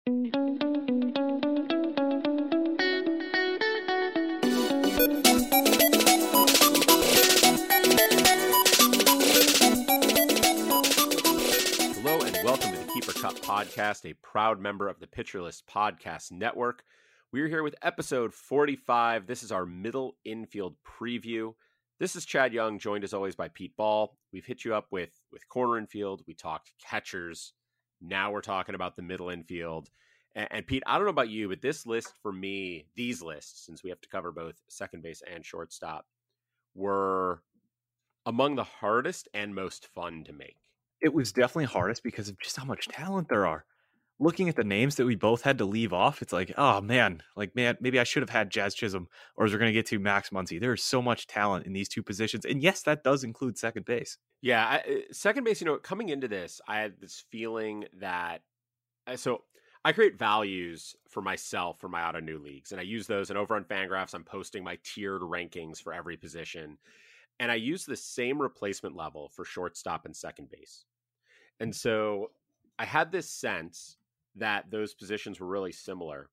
Hello and welcome to the Keeper Cup Podcast, a proud member of the Pitcher List Podcast Network. We're here with episode 45. This is our middle infield preview. This is Chad Young, joined as always by Pete Ball. We've hit you up with corner infield. We talked catchers. Now we're talking about the middle infield. And Pete, I don't know about you, but this list for me, these lists, since we have to cover both second base and shortstop, were among the hardest and most fun to make. It was definitely hardest because of just how much talent there are. Looking at the names that we both had to leave off, it's like, oh man, maybe I should have had Jazz Chisholm, or as we're going to get to, Max Muncy. There's so much talent in these two positions. And yes, that does include second base. Yeah, second base, coming into this, I had this feeling that, so I create values for myself for my auto new leagues, and I use those. And over on Fangraphs, I'm posting my tiered rankings for every position. And I use the same replacement level for shortstop and second base. And so I had this sense that those positions were really similar.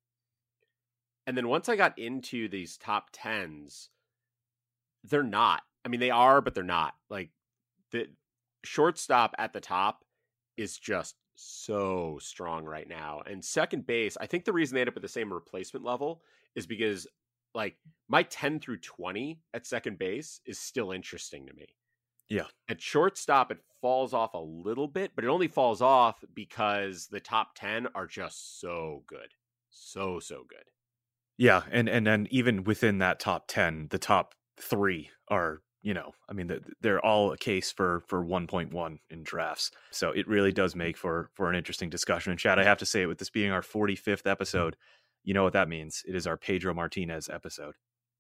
And then once I got into these top 10s, they're not. I mean, they are, but they're not. Like, the shortstop at the top is just so strong right now. And second base, I think the reason they end up at the same replacement level is because, like, my 10 through 20 at second base is still interesting to me. Yeah. At shortstop, it falls off a little bit, but it only falls off because the top 10 are just so good. So good. Yeah. And then even within that top 10, the top 3 are, they're all a case for 1.1 in drafts. So it really does make for an interesting discussion. And Chad, I have to say, with this being our 45th episode, you know what that means. It is our Pedro Martinez episode.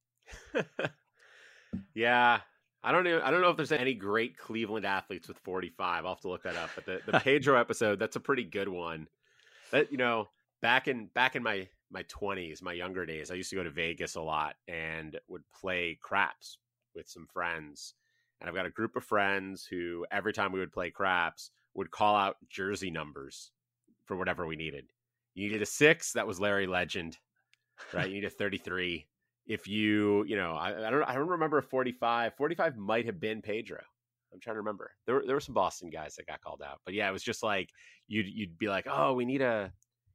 Yeah. I don't know if there's any great Cleveland athletes with 45. I'll have to look that up. But the Pedro episode, that's a pretty good one. That, back in my 20s, my younger days, I used to go to Vegas a lot and would play craps with some friends. And I've got a group of friends who every time we would play craps would call out jersey numbers for whatever we needed. You needed a 6, that was Larry Legend, right? You need a 33. If you, I don't remember a 45. 45 might have been Pedro. I'm trying to remember. There were some Boston guys that got called out, but yeah, it was just like you'd be like, oh, we need a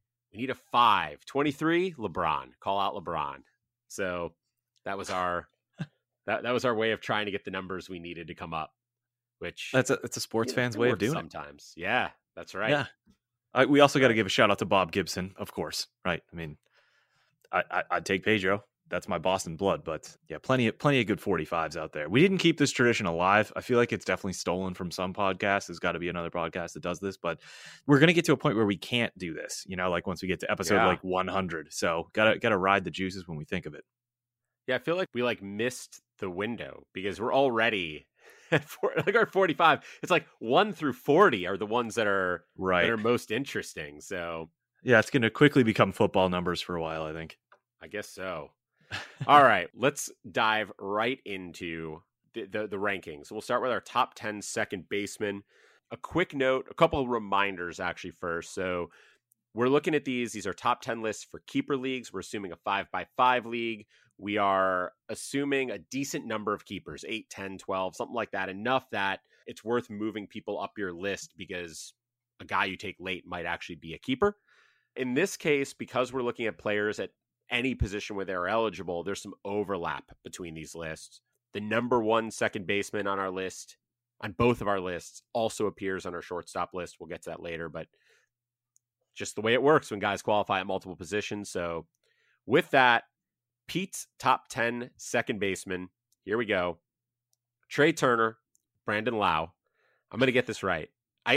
5. 23, LeBron. Call out LeBron. So that was our that was our way of trying to get the numbers we needed to come up. Which that's a sports fan's way of doing sometimes. Yeah, that's right. Yeah. We also got to give a shout out to Bob Gibson, of course, right? I mean, I'd take Pedro. That's my Boston blood, but yeah, plenty of good 45s out there. We didn't keep this tradition alive. I feel like it's definitely stolen from some podcasts. There's got to be another podcast that does this, but we're going to get to a point where we can't do this, like once we get to episode 100. So gotta ride the juices when we think of it. Yeah, I feel like we missed the window because we're already at our 45. It's like 1 through 40 are the ones that are right, that are most interesting. So yeah, it's going to quickly become football numbers for a while, I think. I guess so. All right, let's dive right into the rankings. We'll start with our top 10 second basemen. A quick note, a couple of reminders actually first. So we're looking at these are top 10 lists for keeper leagues. We're assuming a 5x5 league. We are assuming a decent number of keepers, 8, 10, 12, something like that. Enough that it's worth moving people up your list because a guy you take late might actually be a keeper. In this case, because we're looking at players at any position where they're eligible, there's some overlap between these lists. The number 1 second baseman on our list, on both of our lists, also appears on our shortstop list. We'll get to that later, but just the way it works when guys qualify at multiple positions. So with that, Pete's top 10 second baseman. Here we go. Trey Turner, Brandon Lowe. I'm going to get this right.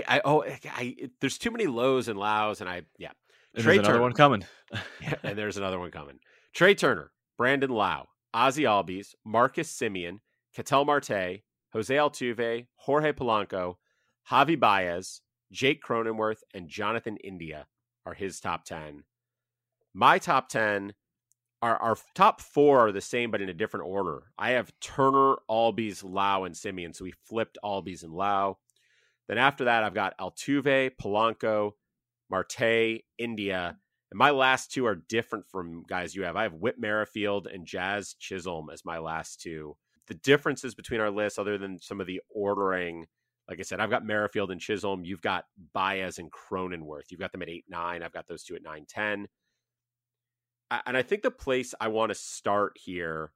There's too many lows and lows, and And Trey there's another one coming. And there's another one coming. Trey Turner, Brandon Lowe, Ozzie Albies, Marcus Semien, Ketel Marte, Jose Altuve, Jorge Polanco, Javi Baez, Jake Cronenworth, and Jonathan India are his top 10. My top 10, our top 4 are the same, but in a different order. I have Turner, Albies, Lowe, and Semien, so we flipped Albies and Lowe. Then after that, I've got Altuve, Polanco, Marte, India, And my last two are different from guys you have. I have Whit Merrifield and Jazz Chisholm as my last two. The differences between our lists, other than some of the ordering, like I said, I've got Merrifield and Chisholm. You've got Baez and Cronenworth. You've got them at 8-9. I've got those two at 9-10. And I think the place I want to start here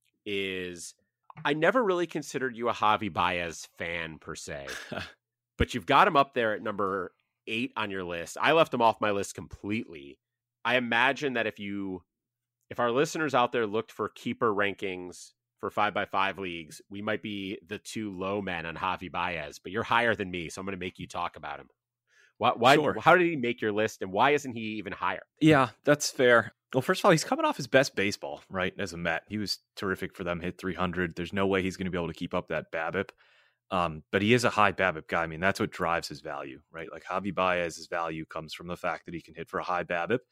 is I never really considered you a Javi Baez fan per se, but you've got him up there at number 8 on your list. I left him off my list completely. I imagine that if our listeners out there looked for keeper rankings for 5x5 leagues, we might be the two low men on Javi Baez, but you're higher than me, so I'm going to make you talk about him. Why? Sure. How did he make your list, and why isn't he even higher? Yeah, that's fair. Well, first of all, he's coming off his best baseball, right? As a Met, he was terrific for them, hit 300. There's no way he's going to be able to keep up that BABIP. But he is a high BABIP guy. I mean, that's what drives his value, right? Like Javi Baez's value comes from the fact that he can hit for a high BABIP,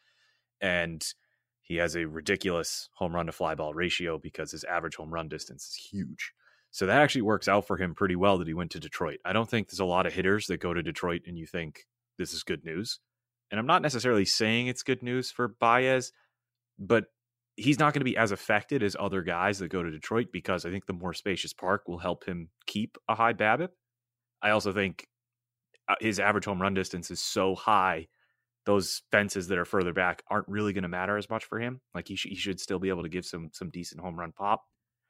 and he has a ridiculous home run to fly ball ratio because his average home run distance is huge. So that actually works out for him pretty well that he went to Detroit. I don't think there's a lot of hitters that go to Detroit and you think this is good news. And I'm not necessarily saying it's good news for Baez, but he's not going to be as affected as other guys that go to Detroit because I think the more spacious park will help him keep a high BABIP. I also think his average home run distance is so high, those fences that are further back aren't really going to matter as much for him. Like he should still be able to give some decent home run pop.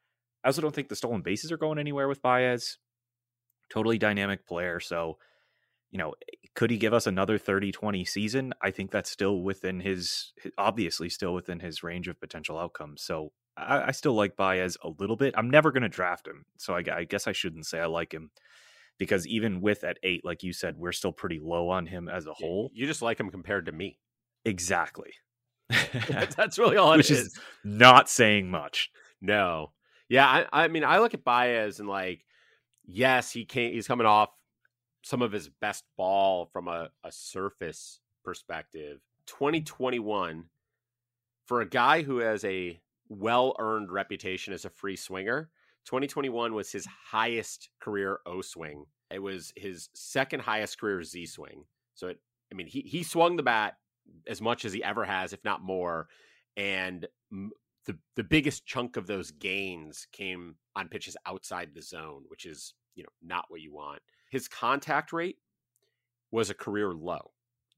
I also don't think the stolen bases are going anywhere with Baez. Totally dynamic player. So, could he give us another 30-20 season? I think that's still within obviously still within his range of potential outcomes. So I still like Baez a little bit. I'm never going to draft him. So I guess I shouldn't say I like him because even with at 8, like you said, we're still pretty low on him as a whole. You just like him compared to me. Exactly. That's really all it is. Which is not saying much. No. Yeah. I mean, I look at Baez and like, yes, he's coming off some of his best ball from a surface perspective. 2021, for a guy who has a well-earned reputation as a free swinger, 2021 was his highest career O swing. It was his second highest career Z swing. So, he swung the bat as much as he ever has, if not more. And the biggest chunk of those gains came on pitches outside the zone, which is, not what you want. His contact rate was a career low.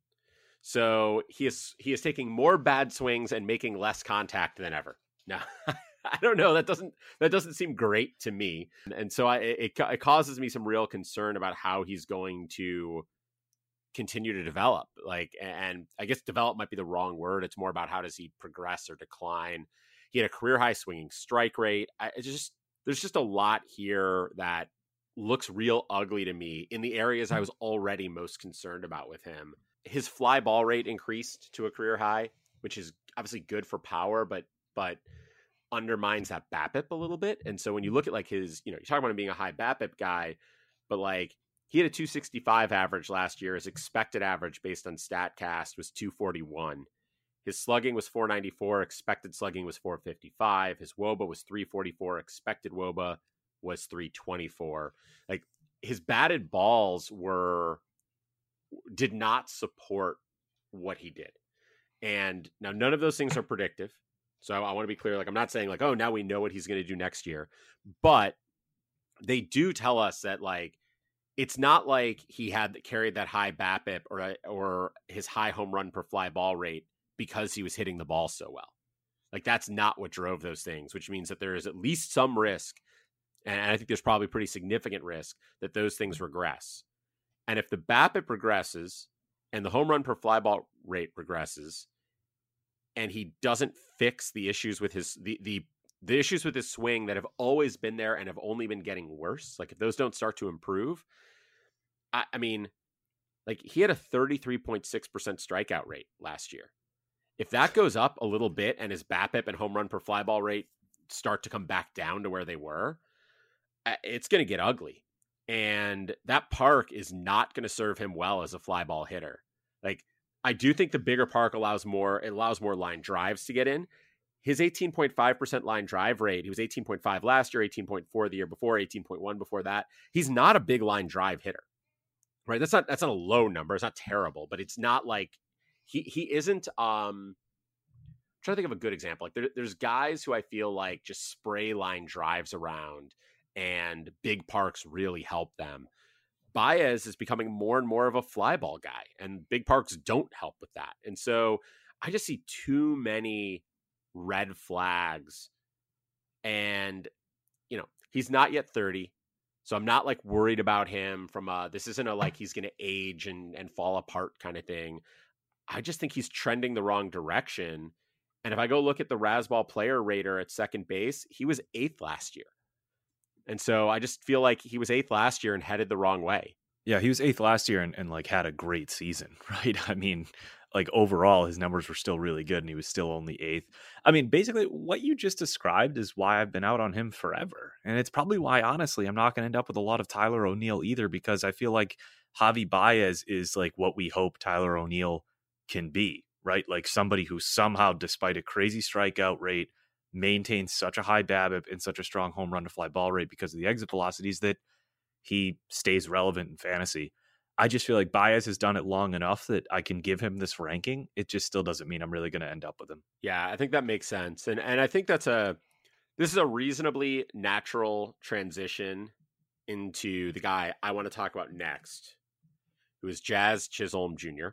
So he is taking more bad swings and making less contact than ever. Now, I don't know. That doesn't seem great to me. And so it causes me some real concern about how he's going to continue to develop. And I guess develop might be the wrong word. It's more about how does he progress or decline. He had a career high swinging strike rate. There's just a lot here that looks real ugly to me in the areas I was already most concerned about with him. His fly ball rate increased to a career high, which is obviously good for power, but undermines that BABIP a little bit. And so when you look at like his, you talk about him being a high BABIP guy, but like he had a 265 average last year. His expected average based on StatCast was 241. His slugging was 494. Expected slugging was 455. His WOBA was 344. Expected WOBA was 324. Like his batted balls did not support what he did. And now none of those things are predictive. So I want to be clear. Like I'm not saying like, oh, now we know what he's going to do next year, but they do tell us that like, it's not like he carried that high BABIP or his high home run per fly ball rate because he was hitting the ball so well. Like that's not what drove those things, which means that there is at least some risk. And I think there's probably pretty significant risk that those things regress. And if the BABIP regresses and the home run per fly ball rate regresses, and he doesn't fix the issues with the issues with his swing that have always been there and have only been getting worse, like if those don't start to improve, I mean, like he had a 33.6% strikeout rate last year. If that goes up a little bit and his BABIP and home run per fly ball rate start to come back down to where they were, it's going to get ugly. And that park is not going to serve him well as a fly ball hitter. Like I do think the bigger park allows more line drives to get in. His 18.5% line drive rate, he was 18.5 last year, 18.4 the year before, 18.1 before that. He's not a big line drive hitter, right? That's not a low number. It's not terrible, but it's not like he isn't trying to think of a good example. Like there's guys who I feel like just spray line drives around and big parks really help them. Baez is becoming more and more of a fly ball guy, and big parks don't help with that. And so I just see too many red flags. And, he's not yet 30. So I'm not like worried about him from this isn't a like he's going to age and fall apart kind of thing. I just think he's trending the wrong direction. And if I go look at the Razzball player rater at second base, he was 8th last year. And so I just feel like he was 8th last year and headed the wrong way. Yeah, he was 8th last year and like had a great season, right? I mean, like overall, his numbers were still really good and he was still only 8th. I mean, basically what you just described is why I've been out on him forever. And it's probably why, honestly, I'm not going to end up with a lot of Tyler O'Neill either, because I feel like Javi Baez is like what we hope Tyler O'Neill can be, right? Like somebody who somehow, despite a crazy strikeout rate, maintains such a high BABIP and such a strong home run to fly ball rate because of the exit velocities that he stays relevant in fantasy. I just feel like Baez has done it long enough that I can give him this ranking. It just still doesn't mean I'm really going to end up with him. Yeah, I think that makes sense. And I think this is a reasonably natural transition into the guy I want to talk about next, who is Jazz Chisholm Jr.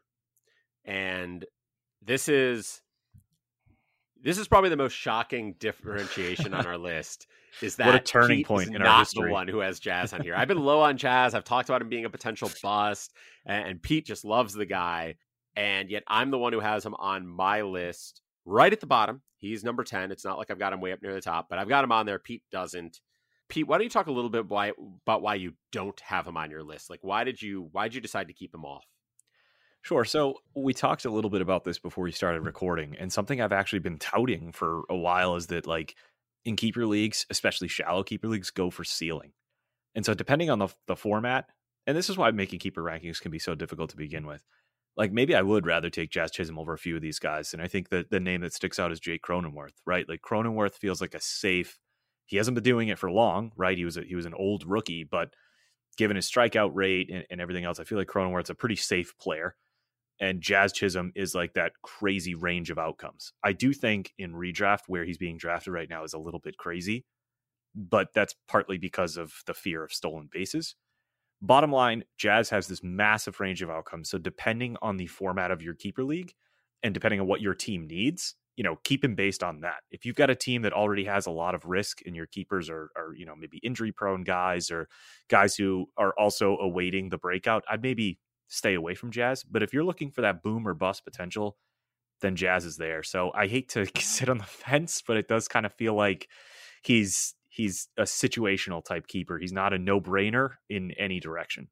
And this is probably the most shocking differentiation on our list. Is that what a turning Pete point is in not our history. the one who has Jazz on here. I've been low on Jazz. I've talked about him being a potential bust, and Pete just loves the guy. And yet I'm the one who has him on my list right at the bottom. He's number 10. It's not like I've got him way up near the top, but I've got him on there. Pete doesn't. Pete, why don't you talk a little bit about why you don't have him on your list? Like, why'd you decide to keep him off? Sure. So we talked a little bit about this before we started recording, and something I've actually been touting for a while is that, like, in keeper leagues, especially shallow keeper leagues, go for ceiling. And so depending on the format, and this is why making keeper rankings can be so difficult to begin with. Like, maybe I would rather take Jazz Chisholm over a few of these guys. And I think that the name that sticks out is Jake Cronenworth, right? Like, Cronenworth feels like a safe, he hasn't been doing it for long, right? He was an old rookie, but given his strikeout rate and everything else, I feel like Cronenworth's a pretty safe player. And Jazz Chisholm is like that crazy range of outcomes. I do think in redraft, where he's being drafted right now, is a little bit crazy, but that's partly because of the fear of stolen bases. Bottom line, Jazz has this massive range of outcomes. So depending on the format of your keeper league and depending on what your team needs, keep him based on that. If you've got a team that already has a lot of risk and your keepers are maybe injury prone guys or guys who are also awaiting the breakout, I'd maybe stay away from Jazz. But if you're looking for that boom or bust potential, then Jazz is there. So I hate to sit on the fence, but it does kind of feel like he's a situational type keeper. He's not a no-brainer in any direction.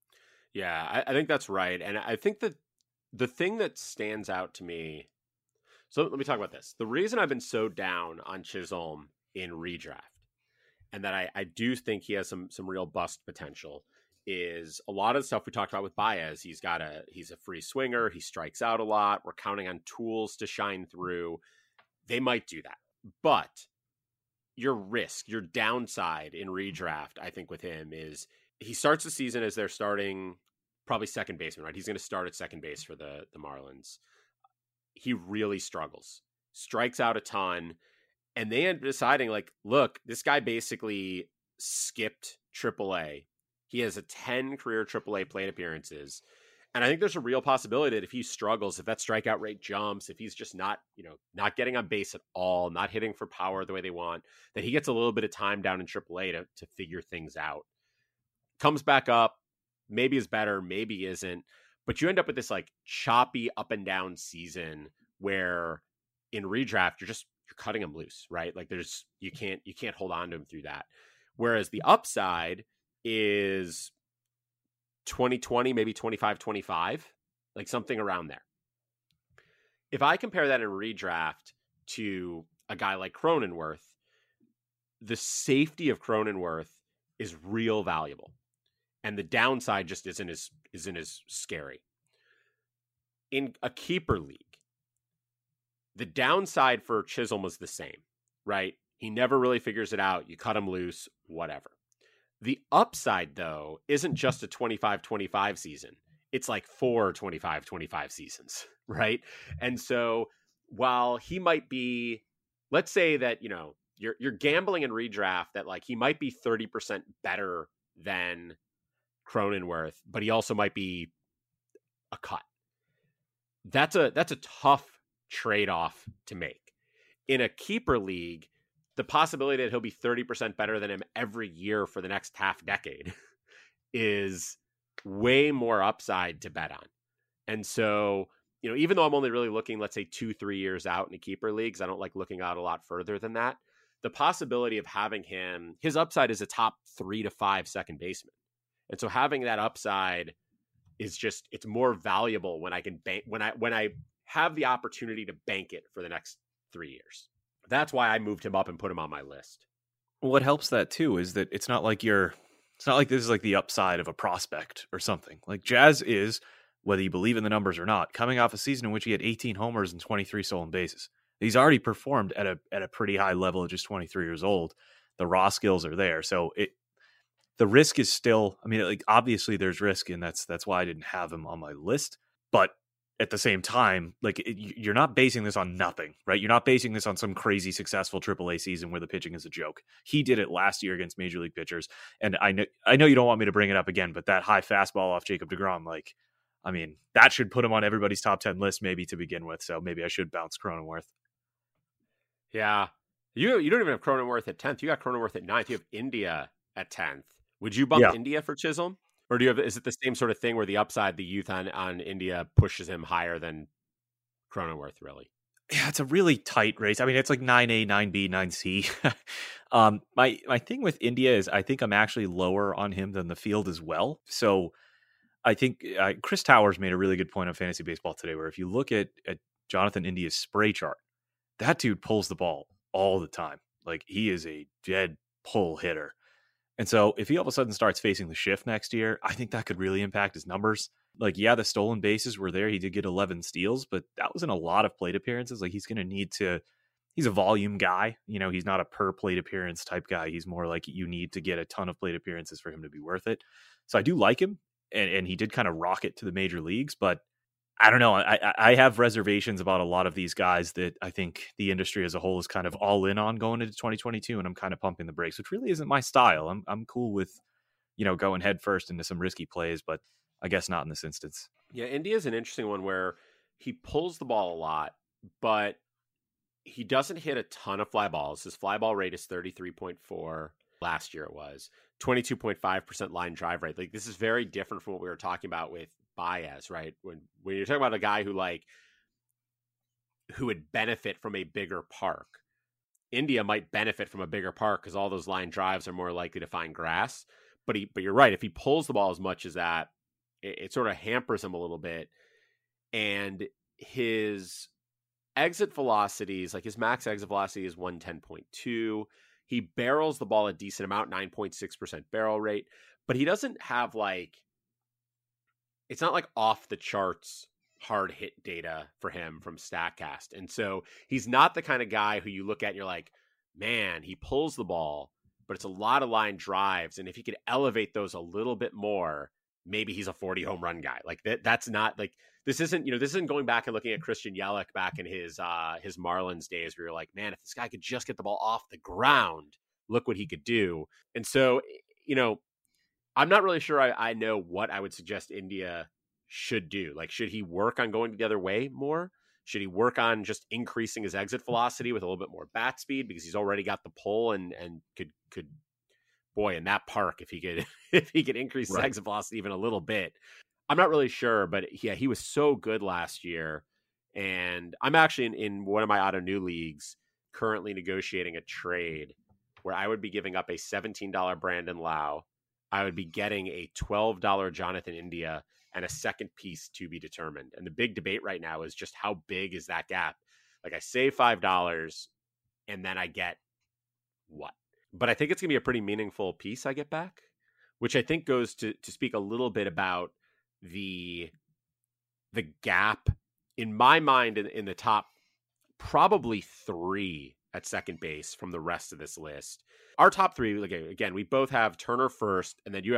Yeah, I think that's right. And I think that the thing that stands out to me, so let me talk about this. The reason I've been so down on Chisholm in redraft, and that I do think he has some real bust potential, is a lot of the stuff we talked about with Baez. He's a free swinger. He strikes out a lot. We're counting on tools to shine through. They might do that. But your risk, your downside in redraft, I think with him is he starts the season as they're starting probably second baseman, right? He's going to start at second base for the Marlins. He really struggles, strikes out a ton. And they end up deciding, like, look, this guy basically skipped AAA. He has 10 career AAA plate appearances. And I think there's a real possibility that if he struggles, if that strikeout rate jumps, if he's just not getting on base at all, not hitting for power the way they want, that he gets a little bit of time down in AAA to figure things out. Comes back up, maybe is better, maybe isn't. But you end up with this like choppy up and down season where in redraft, you're cutting him loose, right? Like you can't hold on to him through that. Whereas the upside is 2020, maybe 25-25, like something around there. If I compare that in redraft to a guy like Cronenworth, the safety of Cronenworth is real valuable. And the downside just isn't as scary. In a keeper league, the downside for Chisholm was the same, right? He never really figures it out. You cut him loose, whatever. The upside, though, isn't just a 25-25 season. it's like 4 25-25 seasons, right? And so while he might be, let's say that, you're gambling in redraft that like he might be 30% better than Cronenworth, but he also might be a cut. That's a tough trade-off to make. In a keeper league, the possibility that he'll be 30% better than him every year for the next half decade is way more upside to bet on. And so, even though I'm only really looking, let's say 2-3 years out in a keeper leagues, I don't like looking out a lot further than that. The possibility of having his upside is a top 3 to 5 second baseman. And so having that upside is just, it's more valuable when I can bank, when I have the opportunity to bank it for the next 3 years. That's why I moved him up and put him on my list. What helps that too is that it's not like this is like the upside of a prospect or something. Like Jazz is, whether you believe in the numbers or not, coming off a season in which he had 18 homers and 23 stolen bases. He's already performed at a pretty high level at just 23 years old. The raw skills are there. So the risk is still, I mean, like obviously there's risk, and that's why I didn't have him on my list. But at the same time, like you're not basing this on nothing, right? You're not basing this on some crazy successful AAA season where the pitching is a joke. He did it last year against major league pitchers. And I know you don't want me to bring it up again, but that high fastball off Jacob deGrom, like, I mean, that should put him on everybody's top 10 list maybe to begin with. So maybe I should bounce Cronenworth. Yeah. You don't even have Cronenworth at 10th. You got Cronenworth at 9th. You have India at 10th. Would you bump India for Chisholm? Or is it the same sort of thing where the upside, the youth on India pushes him higher than Cronenworth, really? Yeah, it's a really tight race. I mean, it's like 9A, 9B, 9C. My thing with India is I think I'm actually lower on him than the field as well. So I think Chris Towers made a really good point on Fantasy Baseball today, where if you look at Jonathan India's spray chart, that dude pulls the ball all the time. Like, he is a dead pull hitter. And so if he all of a sudden starts facing the shift next year, I think that could really impact his numbers. Like, yeah, the stolen bases were there. He did get 11 steals, but that was in a lot of plate appearances. Like, he's going to need to, he's a volume guy. He's not a per plate appearance type guy. He's more like you need to get a ton of plate appearances for him to be worth it. So I do like him. And he did kind of rocket to the major leagues, but I don't know. I have reservations about a lot of these guys that I think the industry as a whole is kind of all in on going into 2022, and I'm kind of pumping the brakes, which really isn't my style. I'm cool with, going head first into some risky plays, but I guess not in this instance. Yeah, India's an interesting one where he pulls the ball a lot, but he doesn't hit a ton of fly balls. His fly ball rate is 33.4. Last year it was 22.5% line drive rate. Like, this is very different from what we were talking about with Baez, right? When you're talking about a guy who would benefit from a bigger park. India might benefit from a bigger park because all those line drives are more likely to find grass. But you're right. If he pulls the ball as much as that, it sort of hampers him a little bit. And his exit velocities, like his max exit velocity is 110.2. He barrels the ball a decent amount, 9.6% barrel rate, but he doesn't have it's not like off the charts hard hit data for him from StatCast. And so he's not the kind of guy who you look at and you're like, man, he pulls the ball, but it's a lot of line drives. And if he could elevate those a little bit more, maybe he's a 40 home run guy. Like that's not like, this isn't going back and looking at Christian Yelich back in his Marlins days where you're like, man, if this guy could just get the ball off the ground, look what he could do. And so, I'm not really sure I know what I would suggest India should do. Like, should he work on going the other way more? Should he work on just increasing his exit velocity with a little bit more bat speed because he's already got the pull and could boy, in that park, if he could increase his exit velocity even a little bit. I'm not really sure, but yeah, he was so good last year. And I'm actually in one of my auto new leagues currently negotiating a trade where I would be giving up a $17 Brandon Lau. I would be getting a $12 Jonathan India and a second piece to be determined. And the big debate right now is just how big is that gap? Like, I save $5 and then I get what? But I think it's going to be a pretty meaningful piece I get back, which I think goes to speak a little bit about the gap in my mind in the top probably 3 at second base from the rest of this list. Our top 3, again, we both have Turner first, and then you have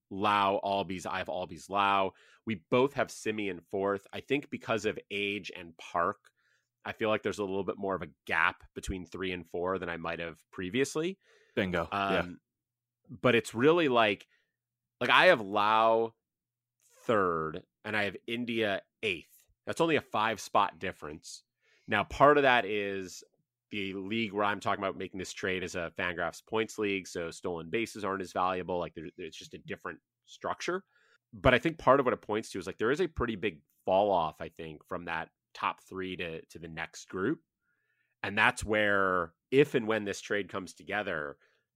Lau, Albies. I have Albies, Lau. We both have Simeon fourth. I think because of age and park, I feel like there's a little bit more of a gap between 3 and 4 than I might have previously. Bingo. Yeah. But it's really like I have Lau third and I have India eighth. That's only a 5-spot difference. Now, part of that is the league where I'm talking about making this trade is a Fangraphs points league, so stolen bases aren't as valuable. Like it's just a different structure. But I think part of what it points to is like there is a pretty big fall off, I think, from that top 3 to the next group. And that's where, if and when this trade comes together,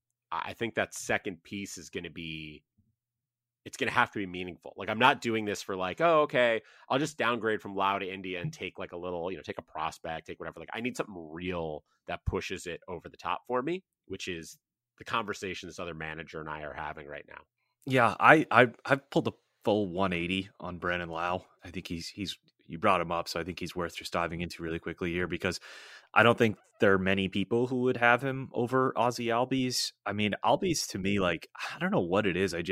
I think that second piece is going to be, it's going to have to be meaningful. Like I'm not doing this for like, oh, okay, I'll just downgrade from Lau to India and take like a little, take a prospect, take whatever. Like I need something real that pushes it over the top for me, which is the conversation this other manager and I are having right now. Yeah, I've pulled the full 180 on Brandon Lau. I think he's you brought him up, so I think he's worth just diving into really quickly here because I don't think there are many people who would have him over Ozzy Albies. I mean, Albies to me, like, I don't know what it is.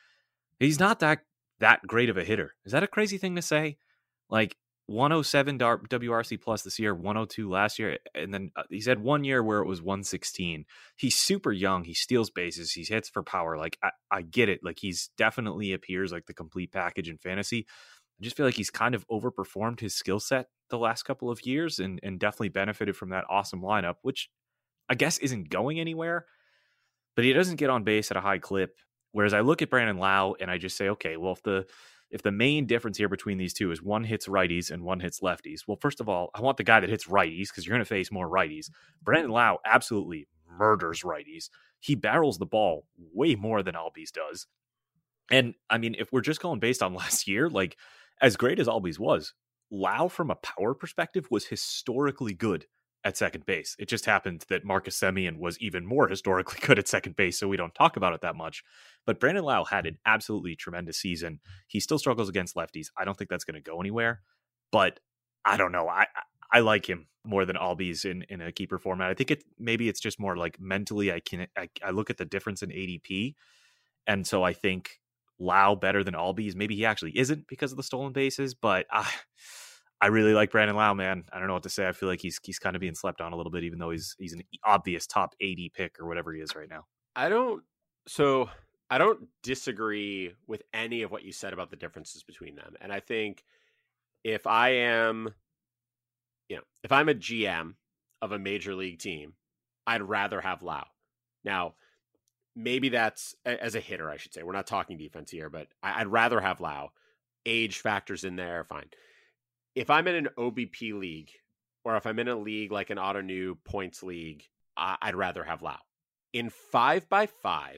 He's not that great of a hitter. Is that a crazy thing to say? Like 107 WRC plus this year, 102 last year, and then he's had 1 year where it was 116. He's super young. He steals bases. He hits for power. Like I get it. Like he's definitely appears like the complete package in fantasy. I just feel like he's kind of overperformed his skill set the last couple of years and definitely benefited from that awesome lineup, which I guess isn't going anywhere, but he doesn't get on base at a high clip. Whereas I look at Brandon Lau and I just say, okay, well, if the main difference here between these two is one hits righties and one hits lefties, well, first of all, I want the guy that hits righties because you're going to face more righties. Brandon Lau absolutely murders righties. He barrels the ball way more than Albies does. And I mean, if we're just going based on last year, like as great as Albies was, Lau from a power perspective was historically good at second base. It just happened that Marcus Semien was even more historically good at second base, so we don't talk about it that much. But Brandon Lau had an absolutely tremendous season. He still struggles against lefties. I don't think that's going to go anywhere, but I don't know. I like him more than Albies in a keeper format. I think maybe it's just more like mentally I look at the difference in ADP, and so I think Lau better than Albies. Maybe he actually isn't because of the stolen bases, but I really like Brandon Lau, man. I don't know what to say. I feel like he's kind of being slept on a little bit, even though he's an obvious top 80 pick or whatever he is right now. I don't disagree with any of what you said about the differences between them. And I think if I'm a GM of a major league team, I'd rather have Lau. Now, maybe that's as a hitter, I should say. We're not talking defense here, but I'd rather have Lau. Age factors in there, fine. If I'm in an OBP league, or if I'm in a league like an Auto-New points league, I'd rather have Lau. In 5x5,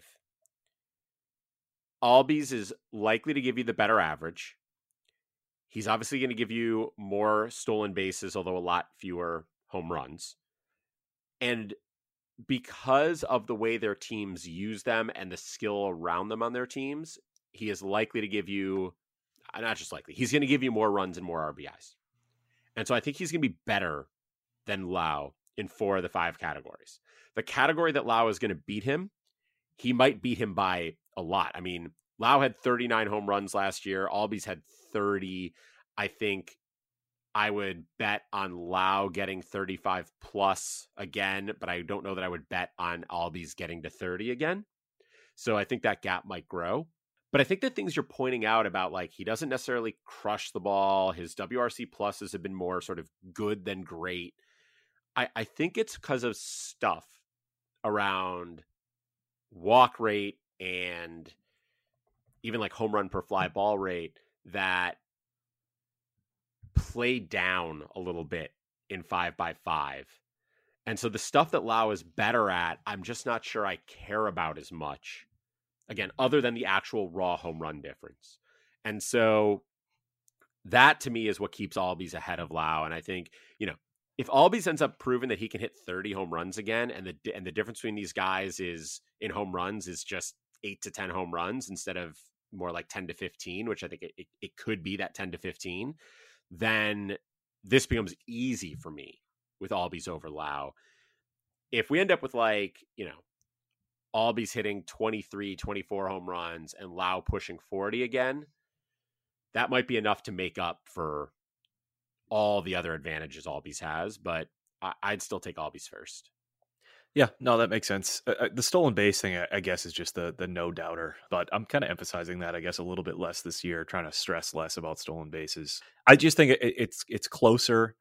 Albies is likely to give you the better average. He's obviously going to give you more stolen bases, although a lot fewer home runs. And because of the way their teams use them and the skill around them on their teams, he is likely to give you, not just likely, he's going to give you more runs and more RBIs. And so I think he's going to be better than Lau in 4 of the 5 categories. The category that Lau is going to beat him, he might beat him by a lot. I mean, Lau had 39 home runs last year. Albies had 30. I think I would bet on Lau getting 35 plus again, but I don't know that I would bet on Albies getting to 30 again. So I think that gap might grow. But I think the things you're pointing out about, like, he doesn't necessarily crush the ball. His WRC pluses have been more sort of good than great. I think it's because of stuff around walk rate and even like home run per fly ball rate that play down a little bit in 5x5. And so the stuff that Lau is better at, I'm just not sure I care about as much. Again, other than the actual raw home run difference. And so that to me is what keeps Albies ahead of Lau. And I think, if Albies ends up proving that he can hit 30 home runs again, and the difference between these guys is in home runs is just 8 to 10 home runs instead of more like 10 to 15, which I think it could be that 10 to 15, then this becomes easy for me with Albies over Lau. If we end up with Albies hitting 23, 24 home runs and Lau pushing 40 again, that might be enough to make up for all the other advantages Albies has, but I'd still take Albies first. Yeah, no, that makes sense. The stolen base thing, I guess, is just the no doubter, but I'm kind of emphasizing that, I guess, a little bit less this year, trying to stress less about stolen bases. I just think it's closer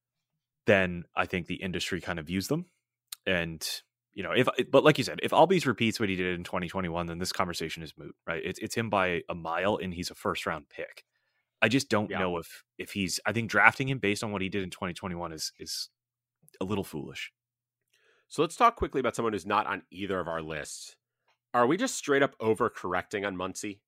than I think the industry kind of views them. And, you know, but like you said, if Albies repeats what he did in 2021, then this conversation is moot, right? It's him by a mile, and he's a first round pick. I just don't know if he's, I think drafting him based on what he did in 2021 is a little foolish. So let's talk quickly about someone who's not on either of our lists. Are we just straight up overcorrecting on Muncy?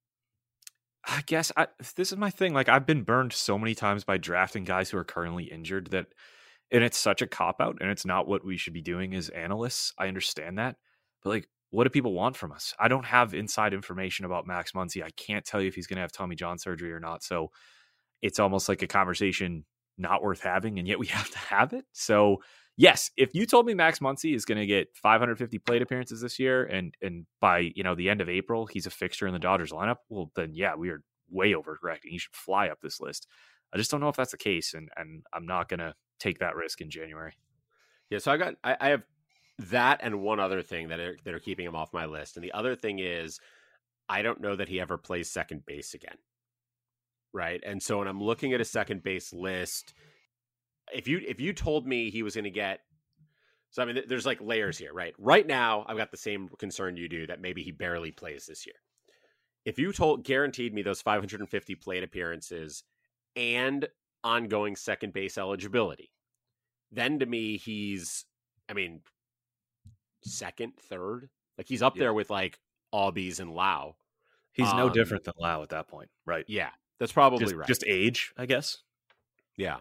I guess this is my thing. Like, I've been burned so many times by drafting guys who are currently injured and it's such a cop out, and it's not what we should be doing as analysts. I understand that, but like, what do people want from us? I don't have inside information about Max Muncy. I can't tell you if he's going to have Tommy John surgery or not. So it's almost like a conversation not worth having, and yet we have to have it. So yes, if you told me Max Muncy is going to get 550 plate appearances this year, and by the end of April he's a fixture in the Dodgers lineup, well then yeah, we are way overcorrecting. He should fly up this list. I just don't know if that's the case, and I'm not going to take that risk in January. Yeah, so I have that and one other thing that are keeping him off my list, and the other thing is I don't know that he ever plays second base again. Right, and so when I'm looking at a second base list, if you told me he was going to get, so I mean, there's like layers here, right? Right now, I've got the same concern you do that maybe he barely plays this year. If you guaranteed me those 550 plate appearances and ongoing second base eligibility, then to me he's, I mean, second, third, like he's up there with like Albies and Lau. He's no different than Lau at that point, right? Yeah, that's probably right. Just age, I guess. Yeah.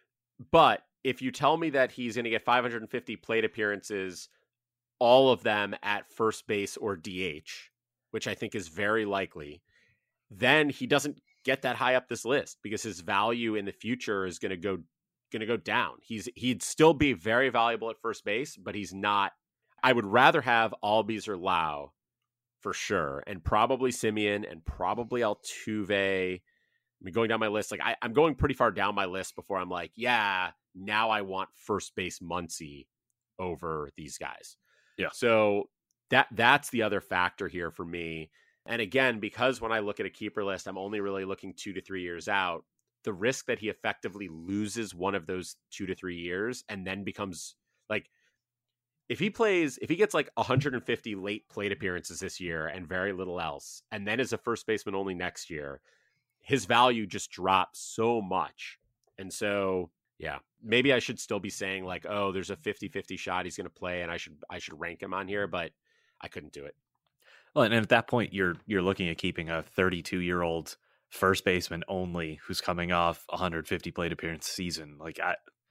But if you tell me that he's going to get 550 plate appearances, all of them at first base or DH, which I think is very likely, then he doesn't get that high up this list because his value in the future is going to go down. He'd still be very valuable at first base, but he's not. I would rather have Albies or Lau for sure, and probably Simeon and probably Altuve. I mean, going down my list, like I'm going pretty far down my list before I'm like, yeah, now I want first base Muncy over these guys. Yeah. So that's the other factor here for me. And again, because when I look at a keeper list, I'm only really looking 2 to 3 years out. The risk that he effectively loses one of those 2 to 3 years and then becomes like, if he gets like 150 late plate appearances this year and very little else, and then is a first baseman only next year, his value just drops so much. And so, yeah, maybe I should still be saying like, oh, there's a 50-50 shot he's going to play and I should rank him on here, but I couldn't do it. Well, and at that point you're looking at keeping a 32-year-old first baseman only who's coming off 150 plate appearance season. Like,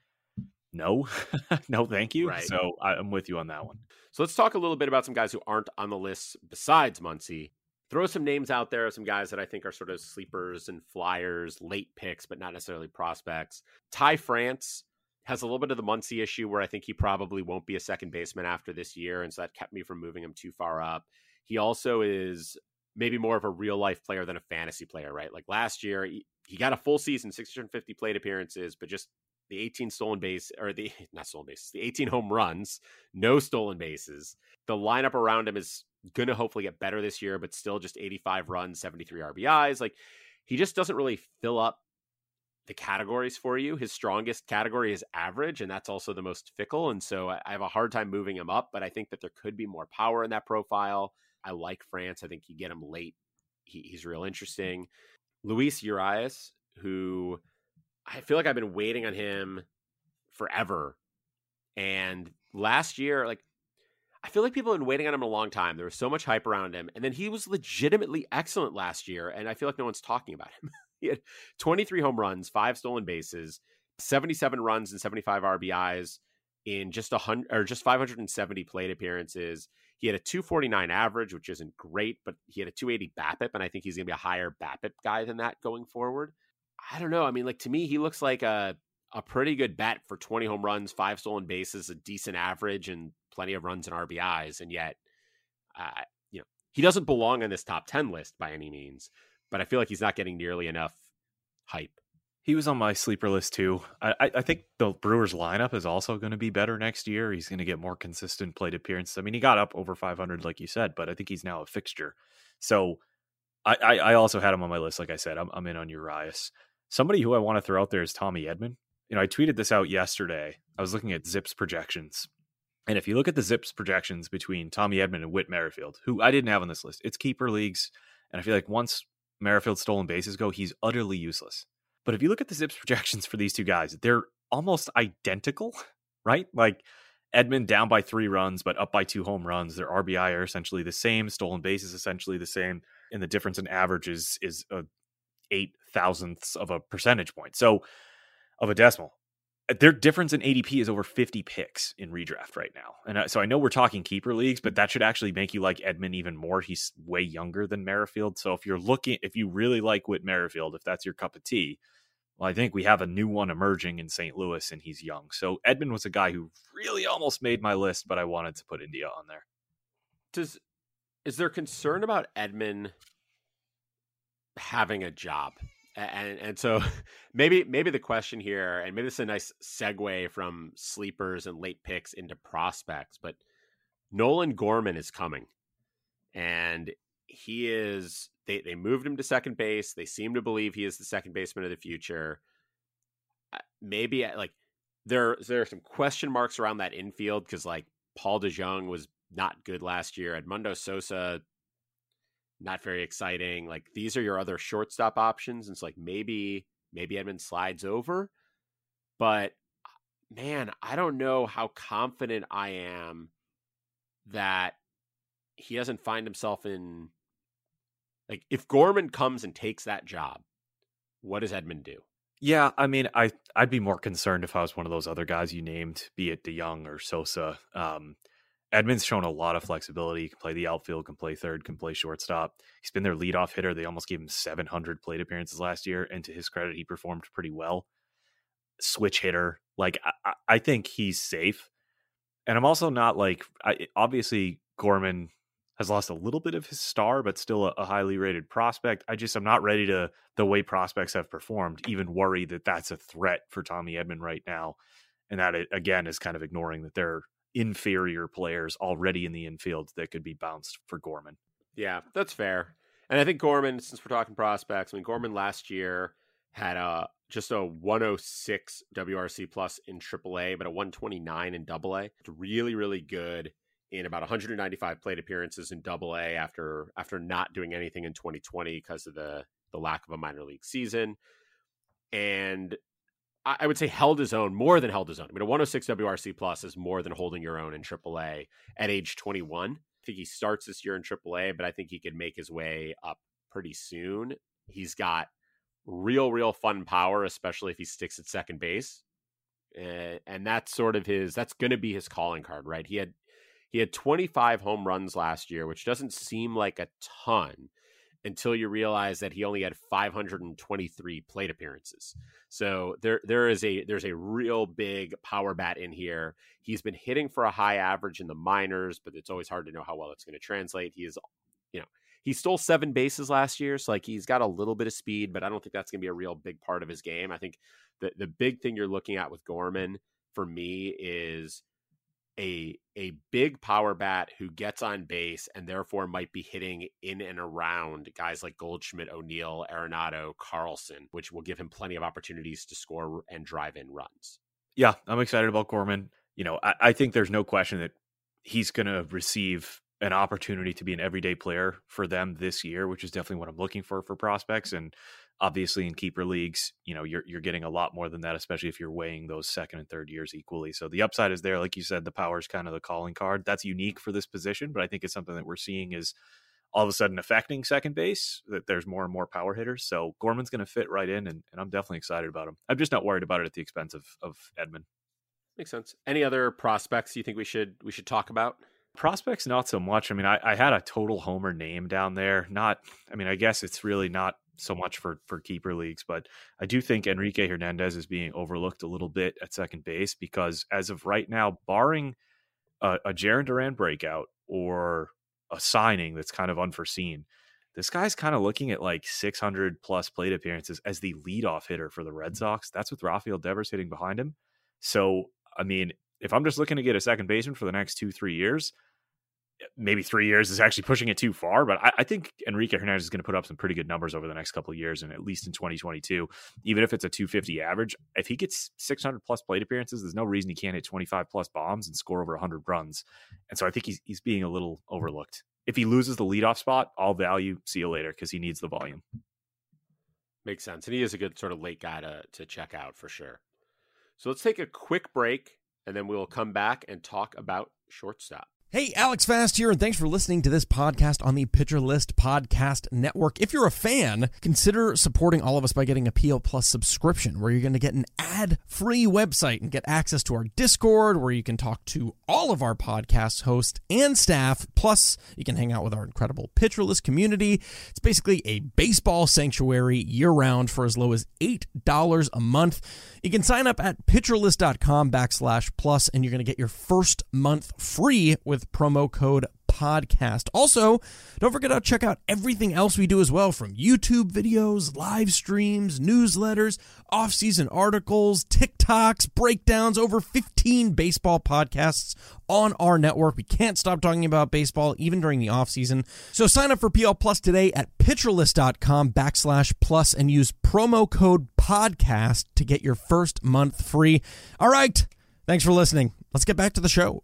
no, thank you. Right. So I'm with you on that one. So let's talk a little bit about some guys who aren't on the list besides Muncy. Throw some names out there of some guys that I think are sort of sleepers and flyers, late picks, but not necessarily prospects. Ty France has a little bit of the Muncy issue where I think he probably won't be a second baseman after this year, and so that kept me from moving him too far up. He also is maybe more of a real-life player than a fantasy player, right? Like last year, he got a full season, 650 plate appearances, but just the 18 the 18 home runs, no stolen bases. The lineup around him is going to hopefully get better this year, but still just 85 runs, 73 RBIs. Like, he just doesn't really fill up the categories for you. His strongest category is average, and that's also the most fickle. And so I have a hard time moving him up, but I think that there could be more power in that profile. I like France. I think you get him late. He's real interesting. Luis Urias, who I feel like I've been waiting on him forever. And last year, like, I feel like people have been waiting on him a long time. There was so much hype around him. And then he was legitimately excellent last year. And I feel like no one's talking about him. He had 23 home runs, 5 stolen bases, 77 runs and 75 RBIs in just 570 plate appearances. He had a 249 average, which isn't great, but he had a 280 BABIP. And I think he's going to be a higher BABIP guy than that going forward. I don't know. I mean, like, to me, he looks like a pretty good bet for 20 home runs, 5 stolen bases, a decent average, and plenty of runs and RBIs. And yet he doesn't belong on this top 10 list by any means, but I feel like he's not getting nearly enough hype. He was on my sleeper list too. I think the Brewers lineup is also going to be better next year. He's going to get more consistent plate appearances. I mean, he got up over 500, like you said, but I think he's now a fixture. So I also had him on my list. Like I said, I'm in on Urias. Somebody who I want to throw out there is Tommy Edman. I tweeted this out yesterday. I was looking at Zips projections. And if you look at the Zips projections between Tommy Edman and Whit Merrifield, who I didn't have on this list, it's keeper leagues. And I feel like once Merrifield's stolen bases go, he's utterly useless. But if you look at the Zips projections for these two guys, they're almost identical, right? Like Edman down by 3 runs, but up by 2 home runs. Their RBI are essentially the same. Stolen bases essentially the same. And the difference in average is a 0.008 of a percentage point. So of a decimal. Their difference in ADP is over 50 picks in redraft right now. And so I know we're talking keeper leagues, but that should actually make you like Edman even more. He's way younger than Merrifield. So if you really like Whit Merrifield, if that's your cup of tea, well, I think we have a new one emerging in St. Louis, and he's young. So Edman was a guy who really almost made my list, but I wanted to put India on there. Is there concern about Edman having a job? And so maybe the question here, and maybe this is a nice segue from sleepers and late picks into prospects, but Nolan Gorman is coming, and he is. They moved him to second base. They seem to believe he is the second baseman of the future. Maybe like there are some question marks around that infield because like Paul DeJong was not good last year. Edmundo Sosa, not very exciting. Like these are your other shortstop options. And it's like maybe Edman slides over, but man, I don't know how confident I am that he doesn't find himself in, like, if Gorman comes and takes that job, what does Edman do? Yeah, I mean, I'd be more concerned if I was one of those other guys you named, be it DeJong or Sosa. Edman's shown a lot of flexibility. He can play the outfield, can play third, can play shortstop. He's been their leadoff hitter. They almost gave him 700 plate appearances last year, and to his credit, he performed pretty well. Switch hitter. Like, I think he's safe. And I'm also not like, obviously, Gorman has lost a little bit of his star, but still a highly rated prospect. I'm not ready to, the way prospects have performed, even worry that that's a threat for Tommy Edman right now. And that, it, again, is kind of ignoring that they're inferior players already in the infield that could be bounced for Gorman. Yeah, that's fair. And I think Gorman, since we're talking prospects, I mean, Gorman last year had just a 106 WRC plus in AAA, but a 129 in AA. It's really, really good in about 195 plate appearances in AA after not doing anything in 2020 because of the lack of a minor league season. And I would say held his own, more than held his own. I mean, a 106 WRC plus is more than holding your own in AAA at age 21. I think he starts this year in AAA, but I think he could make his way up pretty soon. He's got real fun power, especially if he sticks at second base. And that's sort of that's going to be his calling card, right? He had 25 home runs last year, which doesn't seem like a ton until you realize that he only had 523 plate appearances. So there's a real big power bat in here. He's been hitting for a high average in the minors, but it's always hard to know how well it's going to translate. He stole 7 bases last year, so like he's got a little bit of speed, but I don't think that's going to be a real big part of his game. I think the big thing you're looking at with Gorman for me is a big power bat who gets on base and therefore might be hitting in and around guys like Goldschmidt, O'Neill, Arenado, Carlson, which will give him plenty of opportunities to score and drive in runs. Yeah, I'm excited about Gorman. I think there's no question that he's going to receive an opportunity to be an everyday player for them this year, which is definitely what I'm looking for prospects. And obviously in keeper leagues, you're getting a lot more than that, especially if you're weighing those second and third years equally. So the upside is there. Like you said, the power is kind of the calling card. That's unique for this position, but I think it's something that we're seeing is all of a sudden affecting second base, that there's more and more power hitters. So Gorman's going to fit right in, and I'm definitely excited about him. I'm just not worried about it at the expense of Edman. Makes sense. Any other prospects you think we should talk about? Prospects, not so much. I mean, I had a total homer name down there. I guess it's really not so much for keeper leagues, but I do think Enrique Hernandez is being overlooked a little bit at second base because as of right now, barring a Jarren Duran breakout or a signing that's kind of unforeseen. This guy's kind of looking at like 600 plus plate appearances as the leadoff hitter for the Red Sox. That's with Rafael Devers hitting behind him. So, I mean, if I'm just looking to get a second baseman for the next 2-3 years, maybe 3 years is actually pushing it too far, but I think Enrique Hernandez is going to put up some pretty good numbers over the next couple of years, and at least in 2022, even if it's a 250 average, if he gets 600 plus plate appearances, there's no reason he can't hit 25 plus bombs and score over 100 runs. And so I think he's being a little overlooked. If he loses the leadoff spot, all value, see you later, because he needs the volume. Makes sense. And he is a good sort of late guy to check out for sure. So let's take a quick break, and then we'll come back and talk about shortstop. Hey, Alex Fast here, and thanks for listening to this podcast on the Pitcher List Podcast Network. If you're a fan, consider supporting all of us by getting a PL Plus subscription, where you're going to get an ad-free website and get access to our Discord, where you can talk to all of our podcast hosts and staff. Plus, you can hang out with our incredible Pitcher List community. It's basically a baseball sanctuary year-round for as low as $8 a month. You can sign up at pitcherlist.com/plus, and you're going to get your first month free with promo code podcast. Also, don't forget to check out everything else we do as well, from YouTube videos, live streams, newsletters, off-season articles, TikToks, breakdowns, over 15 baseball podcasts on our network. We can't stop talking about baseball even during the off-season. So sign up for PL Plus today at pitcherlist.com/plus and use promo code podcast to get your first month free. All right. Thanks for listening. Let's get back to the show.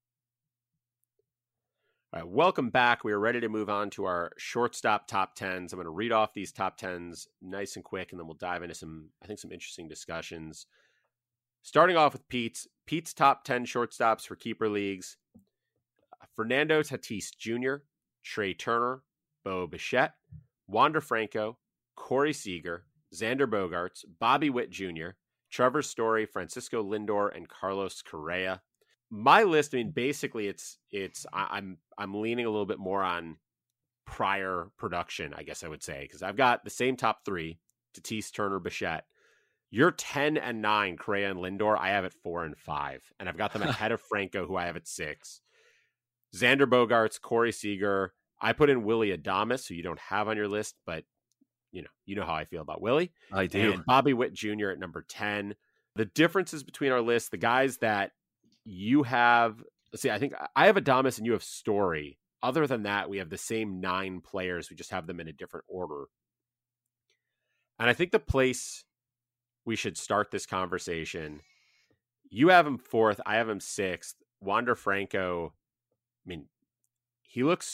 All right, welcome back. We are ready to move on to our shortstop top 10s. I'm going to read off these top 10s nice and quick, and then we'll dive into some interesting discussions. Starting off with Pete's top 10 shortstops for keeper leagues. Fernando Tatis Jr., Trey Turner, Bo Bichette, Wander Franco, Corey Seager, Xander Bogaerts, Bobby Witt Jr., Trevor Story, Francisco Lindor, and Carlos Correa. My list, I mean, basically I'm leaning a little bit more on prior production, I guess I would say, because I've got the same top three: Tatis, Turner, Bichette. You're 10 and 9, Correa and Lindor. I have at 4 and 5, and I've got them ahead of Franco, who I have at 6. Xander Bogaerts, Corey Seager. I put in Willy Adames, who you don't have on your list, but you know how I feel about Willie. I do. And Bobby Witt Jr. at number 10. The differences between our lists, the guys that you have, let's see, I think I have Adames and you have Story. Other than that, we have the same 9 players. We just have them in a different order. And I think the place we should start this conversation, you have him 4th, I have him 6th. Wander Franco, I mean, he looks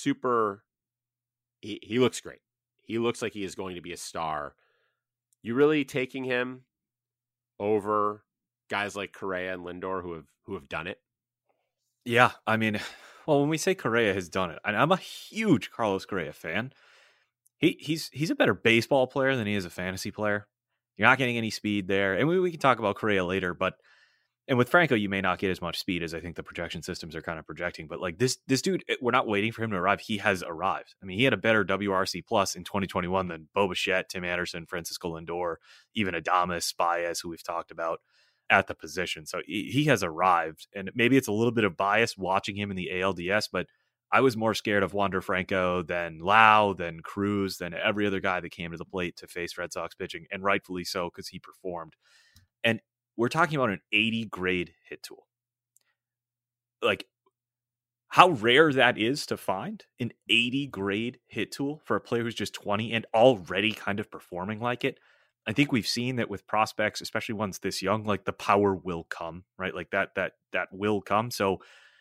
he looks great. He looks like he is going to be a star. You really taking him over guys like Correa and Lindor who have done it? Yeah, I mean, well, when we say Correa has done it, and I'm a huge Carlos Correa fan, he's a better baseball player than he is a fantasy player. You're not getting any speed there, and we can talk about Correa later, and with Franco, you may not get as much speed as I think the projection systems are kind of projecting. But like this dude, we're not waiting for him to arrive. He has arrived. I mean, he had a better WRC plus in 2021 than Bo Bichette, Tim Anderson, Francisco Lindor, even Adames, Baez, who we've talked about at the position. So he has arrived, and maybe it's a little bit of bias watching him in the ALDS, but I was more scared of Wander Franco than Lau, than Cruz, than every other guy that came to the plate to face Red Sox pitching, and rightfully so, because he performed. And we're talking about an 80 grade hit tool. Like, how rare that is to find an 80 grade hit tool for a player who's just 20 and already kind of performing like it. I think we've seen that with prospects, especially ones this young, like the power will come, right? Like that will come. So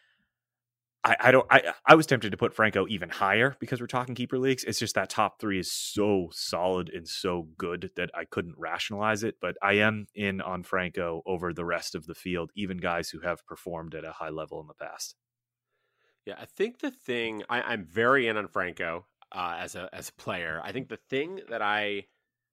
I was tempted to put Franco even higher because we're talking keeper leagues. It's just that top 3 is so solid and so good that I couldn't rationalize it. But I am in on Franco over the rest of the field, even guys who have performed at a high level in the past. Yeah, I think the thing I'm very in on Franco as a player. I think the thing that I'm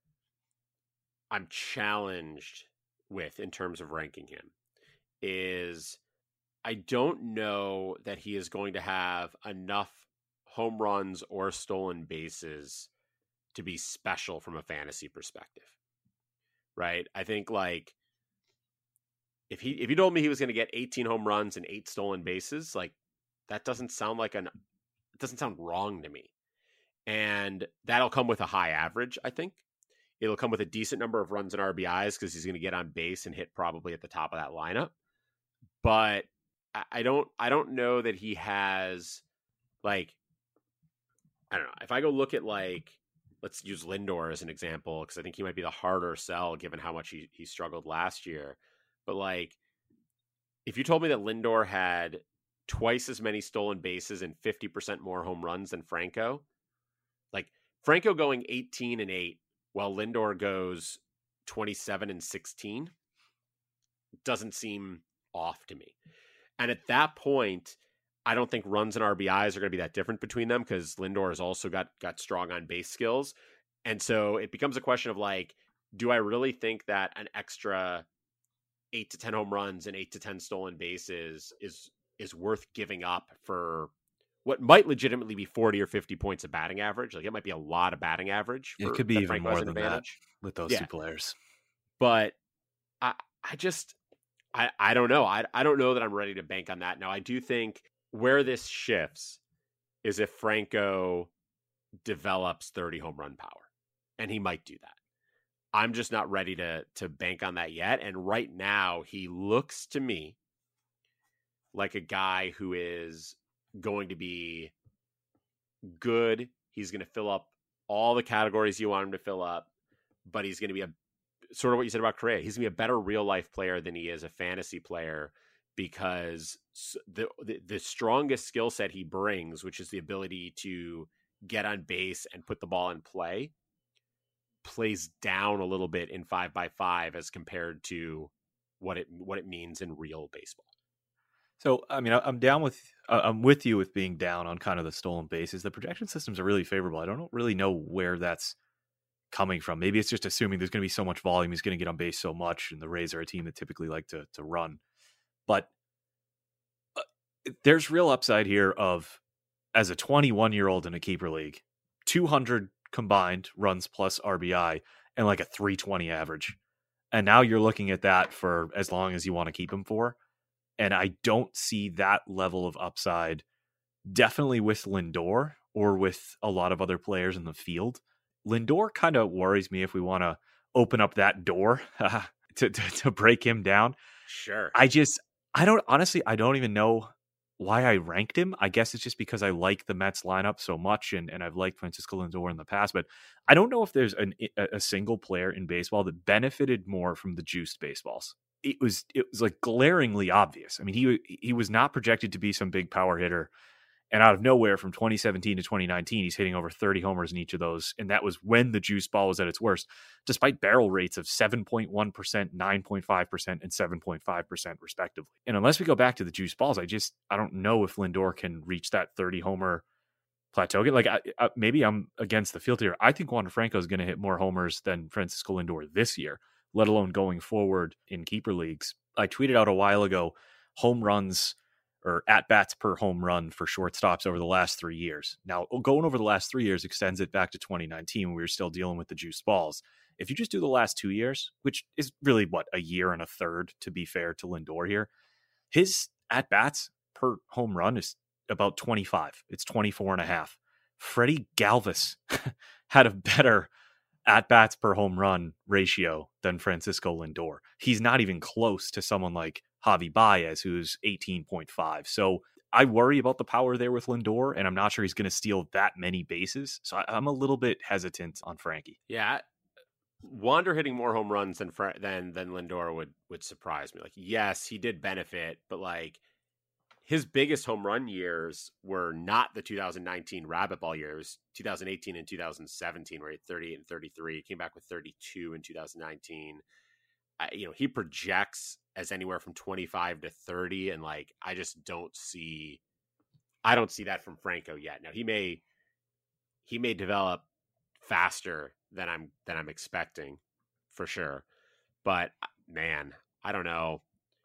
challenged with in terms of ranking him is I don't know that he is going to have enough home runs or stolen bases to be special from a fantasy perspective. Right? I think like if he told me he was going to get 18 home runs and 8 stolen bases, like that doesn't sound like doesn't sound wrong to me. And that'll come with a high average, I think. It'll come with a decent number of runs and RBIs because he's going to get on base and hit probably at the top of that lineup. But I don't know that he has, like, I don't know. If I go look at, like, let's use Lindor as an example, because I think he might be the harder sell given how much he struggled last year. But, like, if you told me that Lindor had twice as many stolen bases and 50% more home runs than Franco, like Franco going 18-8 while Lindor goes 27-16 doesn't seem off to me. And at that point, I don't think runs and RBIs are going to be that different between them because Lindor has also got strong on base skills. And so it becomes a question of, like, do I really think that an extra 8 to 10 home runs and 8 to 10 stolen bases is worth giving up for what might legitimately be 40 or 50 points of batting average? Like, it might be a lot of batting average. It could be even more than that with those two players. But I don't know. I don't know that I'm ready to bank on that. Now, I do think where this shifts is if Franco develops 30 home run power, and he might do that. I'm just not ready to bank on that yet. And right now, he looks to me like a guy who is going to be good. He's going to fill up all the categories you want him to fill up, but he's going to be a sort of what you said about Correa. He's going to be a better real life player than he is a fantasy player because the strongest skill set he brings, which is the ability to get on base and put the ball in play, plays down a little bit in 5x5 as compared to what it means in real baseball. So, I mean, I'm with you with being down on kind of the stolen bases. The projection systems are really favorable. I don't really know where that's coming from. Maybe it's just assuming there's going to be so much volume, he's going to get on base so much, and the Rays are a team that typically like to run. But there's real upside here of, as a 21-year-old in a keeper league, 200 combined runs plus RBI and like a 320 average. And now you're looking at that for as long as you want to keep him for. And I don't see that level of upside definitely with Lindor or with a lot of other players in the field. Lindor kind of worries me if we want to open up that door to break him down. Sure. I don't even know why I ranked him. I guess it's just because I like the Mets lineup so much and I've liked Francisco Lindor in the past, but I don't know if there's a single player in baseball that benefited more from the juiced baseballs. It was like glaringly obvious. I mean, he was not projected to be some big power hitter, and out of nowhere from 2017 to 2019, he's hitting over 30 homers in each of those. And that was when the juice ball was at its worst, despite barrel rates of 7.1%, 9.5%, and 7.5% respectively. And unless we go back to the juice balls, I don't know if Lindor can reach that 30 homer plateau again. Like, maybe I'm against the field here. I think Wander Franco is going to hit more homers than Francisco Lindor this year, let alone going forward in keeper leagues. I tweeted out a while ago, home runs or at-bats per home run for shortstops over the last 3 years. Now, going over the last 3 years extends it back to 2019 when we were still dealing with the juice balls. If you just do the last 2 years, which is really, a year and a third, to be fair to Lindor here, his at-bats per home run is about 25. It's 24.5. Freddie Galvis had a better at-bats per home run ratio than Francisco Lindor. He's not even close to someone like Javi Baez, who's 18.5. So I worry about the power there with Lindor, and I'm not sure he's going to steal that many bases. So I'm a little bit hesitant on Frankie. Yeah, Wander hitting more home runs than Lindor would surprise me. Like, yes, he did benefit, but like his biggest home run years were not the 2019 rabbit ball years, 2018 and 2017, where he had 38 and 33. He came back with 32 in 2019. He projects as anywhere from 25 to 30, and like I don't see that from Franco yet. Now he may develop faster than I'm expecting, for sure. But man, I don't know.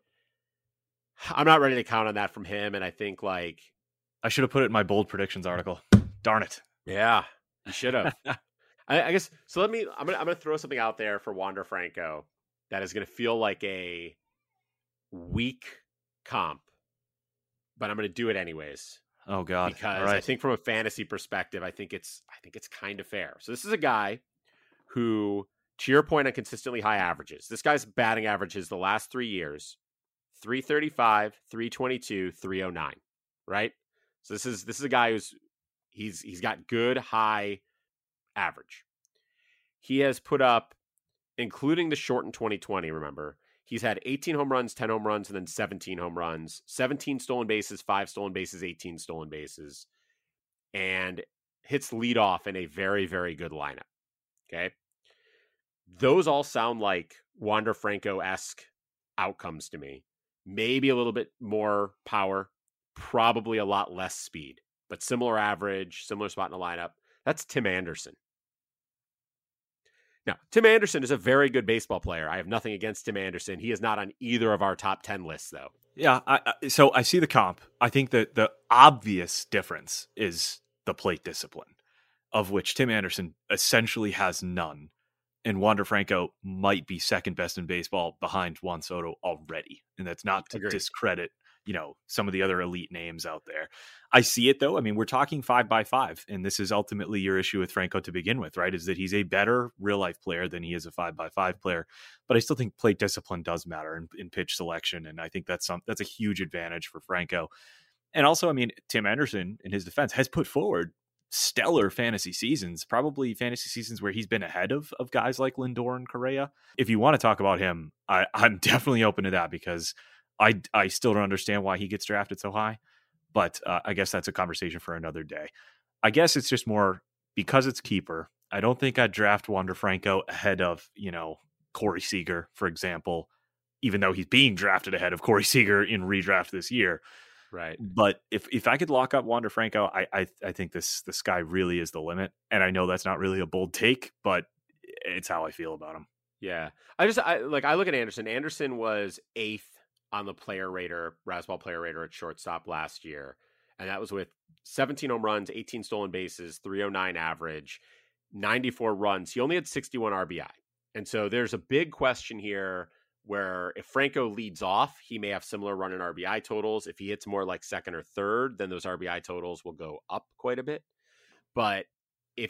I'm not ready to count on that from him, and I think like I should have put it in my bold predictions article. Darn it. Yeah, you should have. I guess so. I'm gonna throw something out there for Wander Franco that is gonna feel like a weak comp, but I'm gonna do it anyways. Oh God. Because All right. I think from a fantasy perspective, I think it's kind of fair. So this is a guy who, to your point on consistently high averages, this guy's batting averages the last 3 years, 335, 322, 309, right? So this is a guy who's he's got good high average. He has put up, including the shortened 2020, remember, he's had 18 home runs, 10 home runs, and then 17 home runs, 17 stolen bases, 5 stolen bases, 18 stolen bases, and hits lead off in a very, very good lineup. Okay. Those all sound like Wander Franco-esque outcomes to me. Maybe a little bit more power, probably a lot less speed, but similar average, similar spot in the lineup. That's Tim Anderson. Now, Tim Anderson is a very good baseball player. I have nothing against Tim Anderson. He is not on either of our top 10 lists, though. Yeah, so I see the comp. I think that the obvious difference is the plate discipline, of which Tim Anderson essentially has none. And Wander Franco might be second best in baseball behind Juan Soto already. And that's not to discredit, some of the other elite names out there. I see it though. I mean, we're talking 5x5, and this is ultimately your issue with Franco to begin with, right? Is that he's a better real life player than he is a 5x5 player. But I still think plate discipline does matter in pitch selection. And I think that's a huge advantage for Franco. And also, I mean, Tim Anderson, in his defense, has put forward stellar fantasy seasons, probably fantasy seasons where he's been ahead of guys like Lindor and Correa. If you want to talk about him, I'm definitely open to that, because I still don't understand why he gets drafted so high, but I guess that's a conversation for another day. I guess it's just more because it's keeper. I don't think I'd draft Wander Franco ahead of, Corey Seager, for example, even though he's being drafted ahead of Corey Seager in redraft this year. Right. But if I could lock up Wander Franco, I think the sky really is the limit. And I know that's not really a bold take, but it's how I feel about him. Yeah. I look at Anderson. Anderson was 8th on the Razzball player rater at shortstop last year. And that was with 17 home runs, 18 stolen bases, 309 average, 94 runs. He only had 61 RBI. And so there's a big question here where if Franco leads off, he may have similar run and RBI totals. If he hits more like second or third, then those RBI totals will go up quite a bit. But if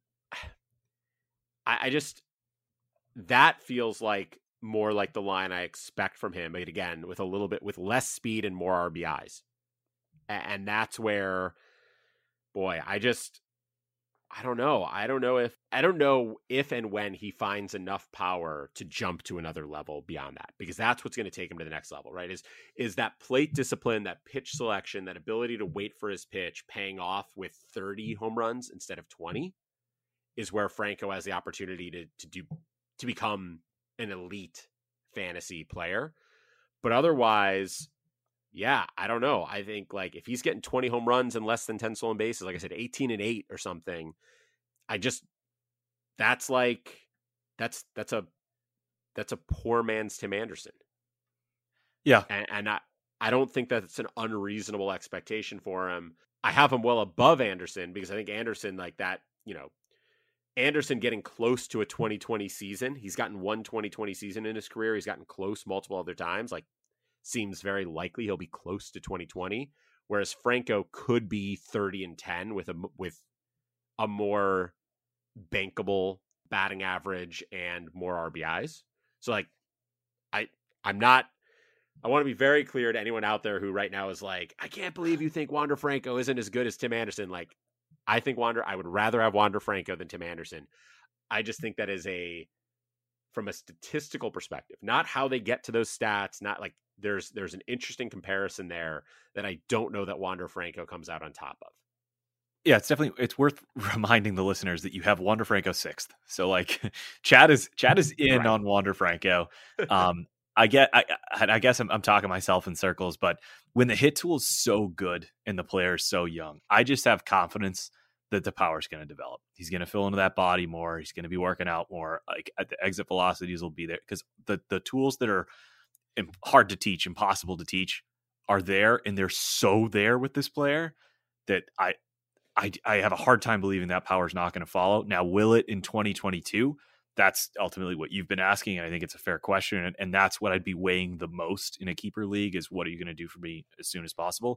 that feels like more like the line I expect from him, but again, with less speed and more RBIs. And that's where, boy, I don't know. I don't know if and when he finds enough power to jump to another level beyond that, because that's what's going to take him to the next level, right? Is that plate discipline, that pitch selection, that ability to wait for his pitch paying off with 30 home runs instead of 20 is where Franco has the opportunity to become an elite fantasy player. But otherwise, yeah, I don't know. I think like if he's getting 20 home runs and less than 10 stolen bases, like I said, 18-8 or something, that's a poor man's Tim Anderson. Yeah. And I don't think that's an unreasonable expectation for him. I have him well above Anderson because I think Anderson like that, Anderson getting close to a 2020 season. He's gotten one 2020 season in his career. He's gotten close multiple other times. Like, seems very likely he'll be close to 2020. Whereas Franco could be 30-10 with a more bankable batting average and more RBIs. So like, I want to be very clear to anyone out there who right now is like, I can't believe you think Wander Franco isn't as good as Tim Anderson. Like, I would rather have Wander Franco than Tim Anderson. I just think that is from a statistical perspective, not how they get to those stats, not like there's an interesting comparison there that I don't know that Wander Franco comes out on top of. Yeah, it's worth reminding the listeners that you have Wander Franco 6th. So like Chad is in right on Wander Franco. I guess I'm talking myself in circles, but when the hit tool is so good and the player is so young, I just have confidence that the power is going to develop. He's going to fill into that body more. He's going to be working out more. Like at the exit velocities will be there because the tools that are hard to teach, impossible to teach, are there, and they're so there with this player that I have a hard time believing that power is not going to follow. Now, will it in 2022? That's ultimately what you've been asking, and I think it's a fair question, and that's what I'd be weighing the most in a keeper league is what are you going to do for me as soon as possible?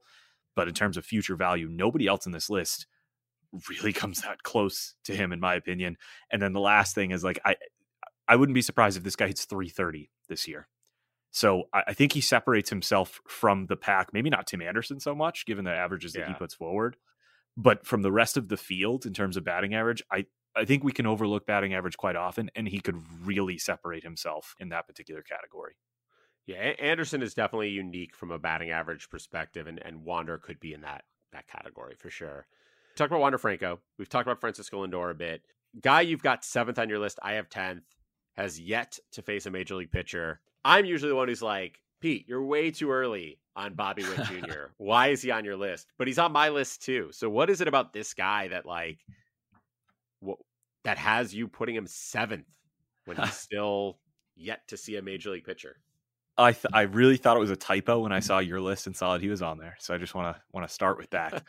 But in terms of future value, nobody else in this list really comes that close to him, in my opinion. And then the last thing is, like, I wouldn't be surprised if this guy hits 330 this year. So I think he separates himself from the pack. Maybe not Tim Anderson so much, given the averages that he puts forward, but from the rest of the field in terms of batting average, I think we can overlook batting average quite often, and he could really separate himself in that particular category. Yeah, Anderson is definitely unique from a batting average perspective, and Wander could be in that category for sure. Talk about Wander Franco. We've talked about Francisco Lindor a bit. Guy you've got 7th on your list, I have 10th, has yet to face a major league pitcher. I'm usually the one who's like, Pete, you're way too early on Bobby Witt Jr. Why is he on your list? But he's on my list too. So what is it about this guy that that has you putting him 7th when he's still yet to see a major league pitcher? I really thought it was a typo when I saw your list and saw that he was on there. So I just want to start with that.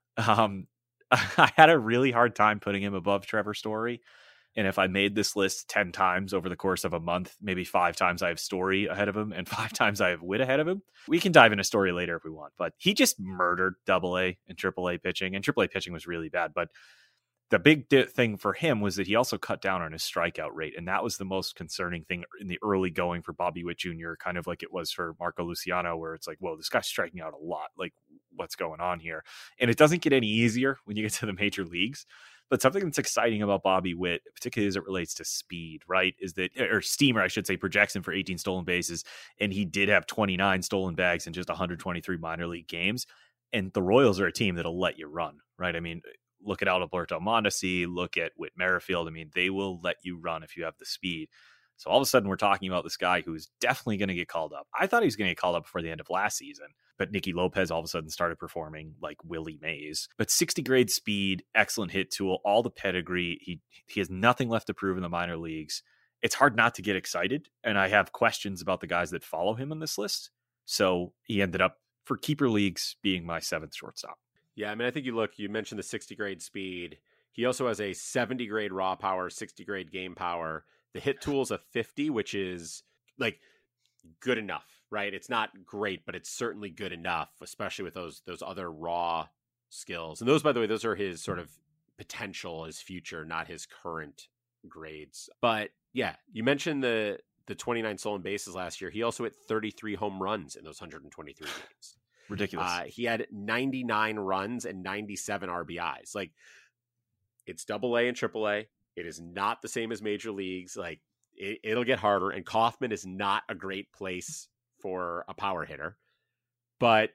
I had a really hard time putting him above Trevor Story. And if I made this list 10 times over the course of a month, maybe 5 times I have Story ahead of him and 5 times I have Witt ahead of him. We can dive into Story later if we want, but he just murdered AA and AAA pitching, and AAA pitching was really bad. But the big thing for him was that he also cut down on his strikeout rate. And that was the most concerning thing in the early going for Bobby Witt Jr., kind of like it was for Marco Luciano, where it's like, whoa, this guy's striking out a lot. Like, what's going on here? And it doesn't get any easier when you get to the major leagues. But something that's exciting about Bobby Witt, particularly as it relates to speed, right, is that, or Steamer, I should say, projects him for 18 stolen bases, and he did have 29 stolen bags in just 123 minor league games. And the Royals are a team that'll let you run, right? I mean, look at Alberto Mondesi, look at Whit Merrifield. I mean, they will let you run if you have the speed. So all of a sudden, we're talking about this guy who's definitely going to get called up. I thought he was going to get called up before the end of last season, but Nicky Lopez all of a sudden started performing like Willie Mays. But 60 grade speed, excellent hit tool, all the pedigree. He has nothing left to prove in the minor leagues. It's hard not to get excited, and I have questions about the guys that follow him on this list. So he ended up, for keeper leagues, being my 7th shortstop. Yeah, I mean, I think you mentioned the 60 grade speed. He also has a 70 grade raw power, 60 grade game power. The hit tool is a 50, which is like good enough, right? It's not great, but it's certainly good enough, especially with those other raw skills. And those, by the way, those are his sort of potential, his future, not his current grades. But yeah, you mentioned the 29 stolen bases last year. He also hit 33 home runs in those 123 games. Ridiculous. He had 99 runs and 97 RBIs. Like, it's AA and AAA. It is not the same as major leagues. Like, it'll get harder. And Kauffman is not a great place for a power hitter, but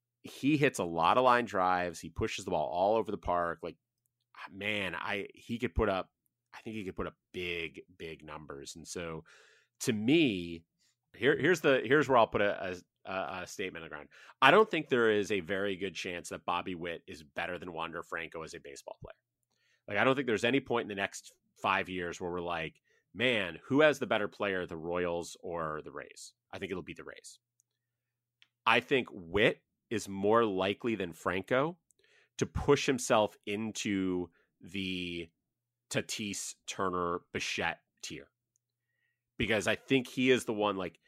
he hits a lot of line drives. He pushes the ball all over the park. Like, man, I think he could put up big numbers. And so, to me, here's where I'll put a statement on the ground. I don't think there is a very good chance that Bobby Witt is better than Wander Franco as a baseball player. Like, I don't think there's any point in the next 5 years where we're like, man, who has the better player, the Royals or the Rays? I think it'll be the Rays. I think Witt is more likely than Franco to push himself into the Tatis, Turner, Bichette tier. Because I think he is the one, like,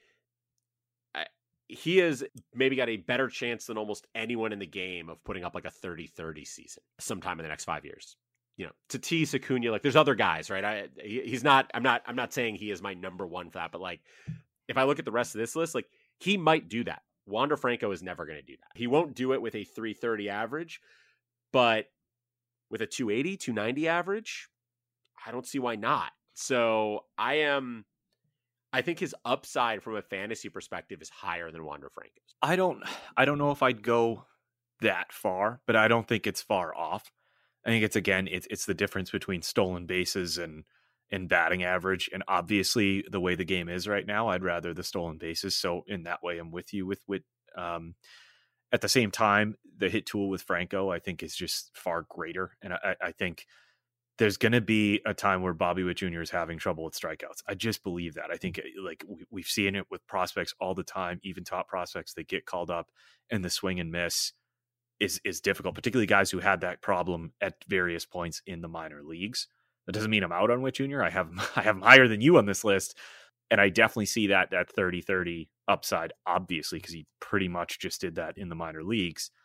he has maybe got a better chance than almost anyone in the game of putting up like a 30-30 season sometime in the next 5 years. You know, Tatis, Acuna, like, there's other guys, right? He's not. I'm not saying he is my number one for that, but like, if I look at the rest of this list, like, he might do that. Wander Franco is never going to do that. He won't do it with a 330 average, but with a 280, 290 average, I don't see why not. So I think his upside from a fantasy perspective is higher than Wander Franco's. I don't know if I'd go that far, but I don't think it's far off. I think it's the difference between stolen bases and batting average. And obviously the way the game is right now, I'd rather the stolen bases. So in that way, I'm with you with at the same time, the hit tool with Franco, I think, is just far greater. And I think there's going to be a time where Bobby Witt Jr. is having trouble with strikeouts. I just believe that. I think, like, we've seen it with prospects all the time, even top prospects that get called up, and the swing and miss is difficult, particularly guys who had that problem at various points in the minor leagues. That doesn't mean I'm out on Witt Jr. I have him higher than you on this list. And I definitely see that 30-30 upside, obviously, because he pretty much just did that in the minor leagues.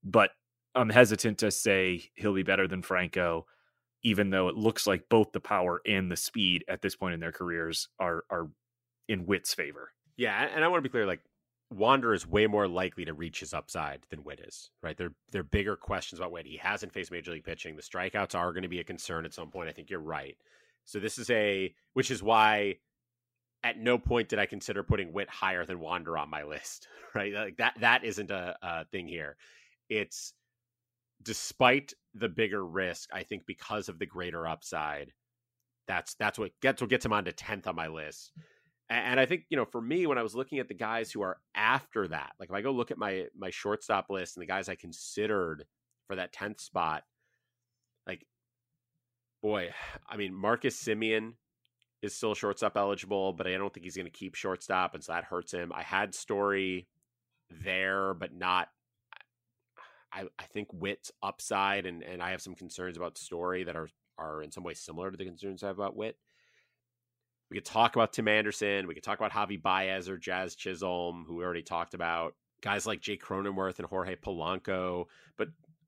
but I'm hesitant to say he'll be better than Franco, even though it looks like both the power and the speed at this point in their careers are in Witt's favor. Yeah, and I want to be clear, like, Wander is way more likely to reach his upside than Witt is, right? They're bigger questions about Witt. He hasn't faced major league pitching. The strikeouts are going to be a concern at some point. I think you're right. So this is which is why at no point did I consider putting Witt higher than Wander on my list, right? Like that isn't a thing here. It's despite the bigger risk, I think because of the greater upside, that's what gets him onto 10th on my list. And I think, for me, when I was looking at the guys who are after that, like if I go look at my shortstop list and the guys I considered for that 10th spot, like, boy, I mean, Marcus Semien is still shortstop eligible, but I don't think he's going to keep shortstop, and so that hurts him. I had Story there, but not. I think Witt's upside, and I have some concerns about Story that are in some ways similar to the concerns I have about Witt. We could talk about Tim Anderson. We could talk about Javi Baez or Jazz Chisholm, who we already talked about. Guys like Jake Cronenworth and Jorge Polanco. But,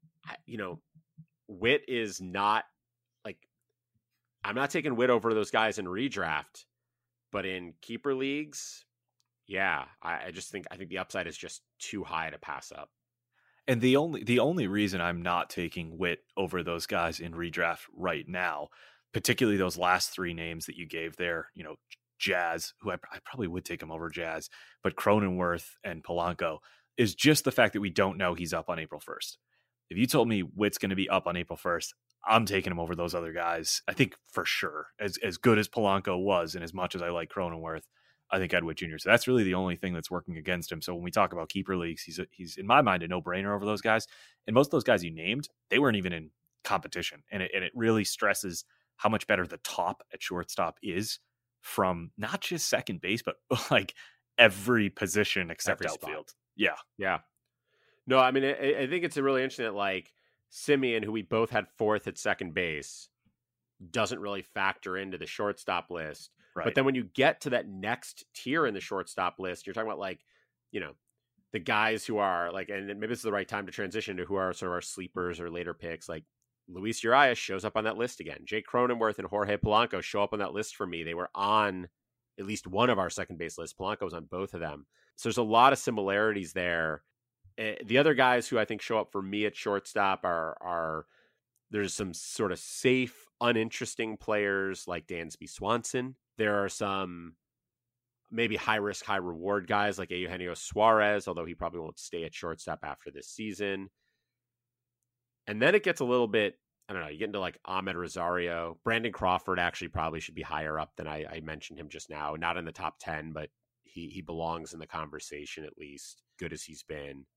Witt is not, like, I'm not taking Witt over those guys in redraft. But in keeper leagues, yeah, I think the upside is just too high to pass up. And the only reason I'm not taking Witt over those guys in redraft right now, particularly those last three names that you gave there, Jazz, who I probably would take him over Jazz, but Cronenworth and Polanco, is just the fact that we don't know he's up on April 1st. If you told me Witt's going to be up on April 1st, I'm taking him over those other guys. I think for sure, as good as Polanco was, and as much as I like Cronenworth, I think I'd Witt Jr. So that's really the only thing that's working against him. So when we talk about keeper leagues, he's in my mind a no-brainer over those guys. And most of those guys you named, they weren't even in competition, and it really stresses how much better the top at shortstop is from not just second base, but like every position except every outfield. Spot. Yeah. No, I mean, I think it's really interesting that, like, Semien, who we both had fourth at second base, doesn't really factor into the shortstop list. Right. But then when you get to that next tier in the shortstop list, you're talking about, like, the guys who are like, and maybe this is the right time to transition to who are sort of our sleepers or later picks, like Luis Urias shows up on that list again. Jake Cronenworth and Jorge Polanco show up on that list for me. They were on at least one of our second base lists. Polanco was on both of them. So there's a lot of similarities there. The other guys who I think show up for me at shortstop are there's some sort of safe, uninteresting players like Dansby Swanson. There are some maybe high risk, high reward guys like Eugenio Suarez, although he probably won't stay at shortstop after this season. And then it gets a little bit, I don't know, you get into like Ahmed Rosario. Brandon Crawford actually probably should be higher up than I mentioned him just now. Not in the top 10, but he belongs in the conversation at least, good as he's been.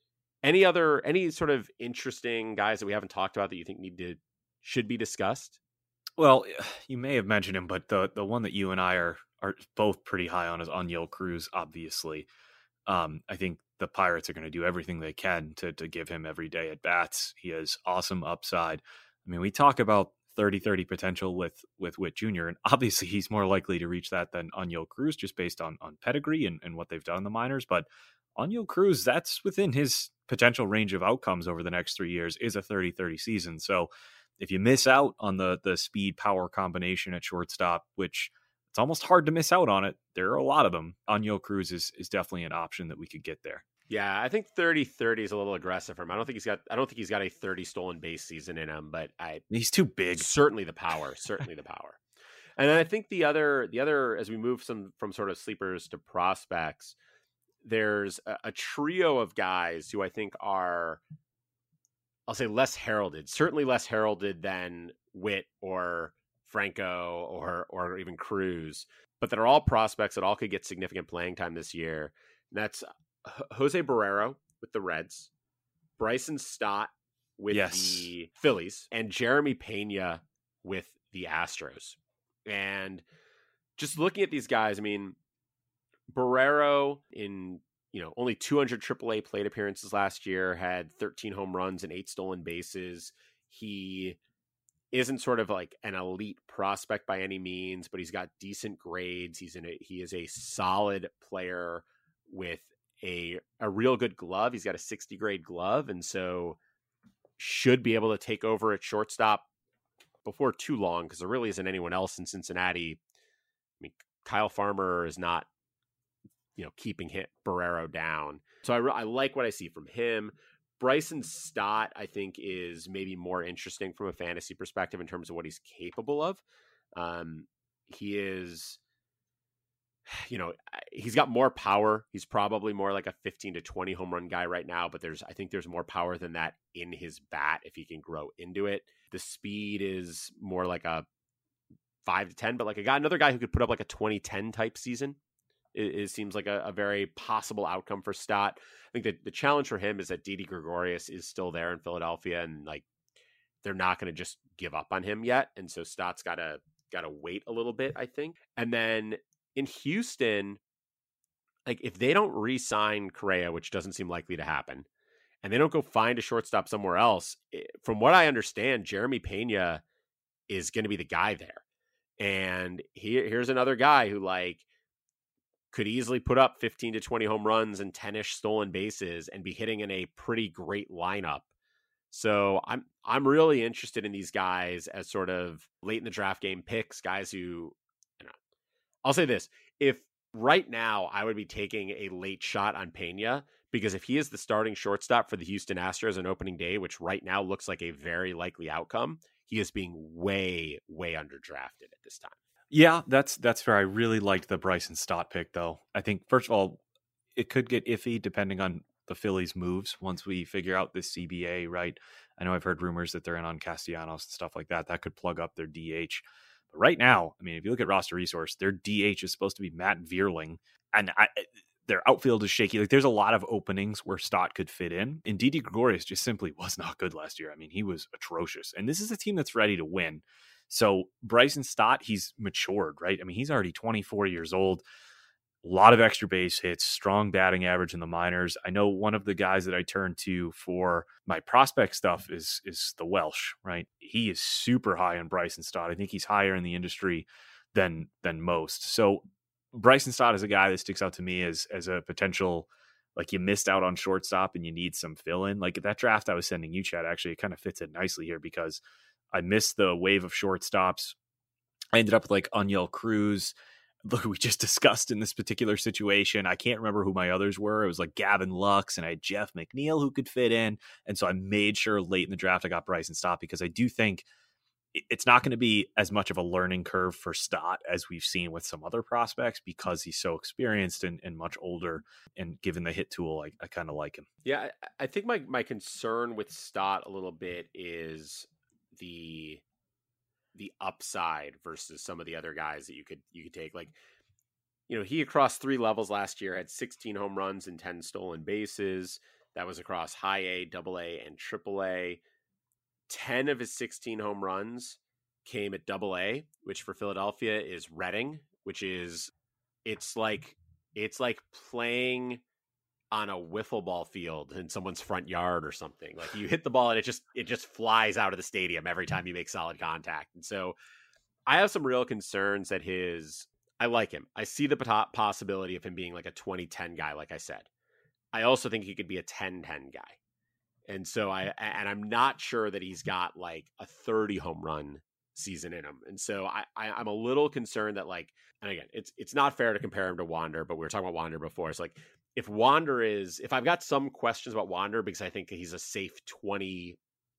Any sort of interesting guys that we haven't talked about that you think should be discussed? Well, you may have mentioned him, but the one that you and I are both pretty high on is Oniel Cruz, obviously. I think the Pirates are going to do everything they can to give him every day at bats. He has awesome upside. I mean, we talk about 30-30 potential with Witt Jr., and obviously he's more likely to reach that than Oniel Cruz just based on pedigree and what they've done in the minors. But Oniel Cruz, that's within his potential range of outcomes over the next 3 years, is a 30-30 season. So if you miss out on the speed power combination at shortstop, which it's almost hard to miss out on it, there are a lot of them, Oniel Cruz is definitely an option that we could get there. Yeah, I think 30-30 is a little aggressive for him. I don't think he's got a 30 stolen base season in him, but he's too big. Certainly the power. And then I think the other as we move from sort of sleepers to prospects, there's a trio of guys who I think are, I'll say, less heralded, certainly less heralded than Witt or Franco or even Cruz, but that are all prospects that all could get significant playing time this year. And that's Jose Barrero with the Reds, Bryson Stott with the Phillies, and Jeremy Pena with the Astros. And just looking at these guys, I mean, Barrero in only 200 AAA plate appearances last year, had 13 home runs and 8 stolen bases. He isn't sort of like an elite prospect by any means, but he's got decent grades. He is a solid player with a real good glove. He's got a 60 grade glove, and so should be able to take over at shortstop before too long, because there really isn't anyone else in Cincinnati. I mean, Kyle Farmer is not, keeping Barrero down. So I like what I see from him. Bryson Stott, I think, is maybe more interesting from a fantasy perspective in terms of what he's capable of. He is, he's got more power. He's probably more like a 15 to 20 home run guy right now, but I think there's more power than that in his bat if he can grow into it. The speed is more like a 5 to 10, but like another guy who could put up like a 2010 type season. It seems like a very possible outcome for Stott. I think that the challenge for him is that Didi Gregorius is still there in Philadelphia, and like they're not going to just give up on him yet. And so Stott's got to wait a little bit, I think. And then in Houston, like if they don't re-sign Correa, which doesn't seem likely to happen, and they don't go find a shortstop somewhere else, from what I understand, Jeremy Pena is going to be the guy there. And here's another guy who like could easily put up 15 to 20 home runs and 10-ish stolen bases and be hitting in a pretty great lineup. So I'm really interested in these guys as sort of late in the draft game picks, guys who, I'll say this, if right now I would be taking a late shot on Pena, because if he is the starting shortstop for the Houston Astros on opening day, which right now looks like a very likely outcome, he is being way, way underdrafted at this time. Yeah, that's fair. I really liked the Bryson Stott pick, though. I think, first of all, it could get iffy depending on the Phillies' moves once we figure out this CBA, right? I know I've heard rumors that they're in on Castellanos and stuff like that. That could plug up their DH. But right now, I mean, if you look at roster resource, their DH is supposed to be Matt Vierling, and their outfield is shaky. Like, there's a lot of openings where Stott could fit in. And Didi Gregorius just simply was not good last year. I mean, he was atrocious. And this is a team that's ready to win. So Bryson Stott, he's matured, right? I mean, he's already 24 years old. A lot of extra base hits, strong batting average in the minors. I know one of the guys that I turn to for my prospect stuff is the Welsh, right? He is super high on Bryson Stott. I think he's higher in the industry than most. So Bryson Stott is a guy that sticks out to me as a potential, like, you missed out on shortstop and you need some fill in. Like that draft I was sending you, Chad, actually, it kind of fits it nicely here because I missed the wave of shortstops. I ended up with like Oniel Cruz. Look, we just discussed in this particular situation. I can't remember who my others were. It was like Gavin Lux, and I had Jeff McNeil who could fit in. And so I made sure late in the draft I got Bryson Stott because I do think it's not going to be as much of a learning curve for Stott as we've seen with some other prospects because he's so experienced and much older. And given the hit tool, I kind of like him. Yeah, I think my concern with Stott a little bit is the upside versus some of the other guys that you could take. Like, he across 3 levels last year had 16 home runs and 10 stolen bases. That was across high A, double A, and triple A. 10 of his 16 home runs came at double A, which for Philadelphia is Reading, which is, it's like playing on a wiffle ball field in someone's front yard or something. Like, you hit the ball and it just flies out of the stadium every time you make solid contact. And so I have some real concerns that I like him. I see the possibility of him being like a 2010 guy, like I said. I also think he could be a 10-10 guy. And so I'm not sure that he's got like a 30 home run season in him. And so I'm a little concerned that, like, and again, it's not fair to compare him to Wander, but we were talking about Wander before. It's like, if I've got some questions about Wander because I think he's a safe 18-8,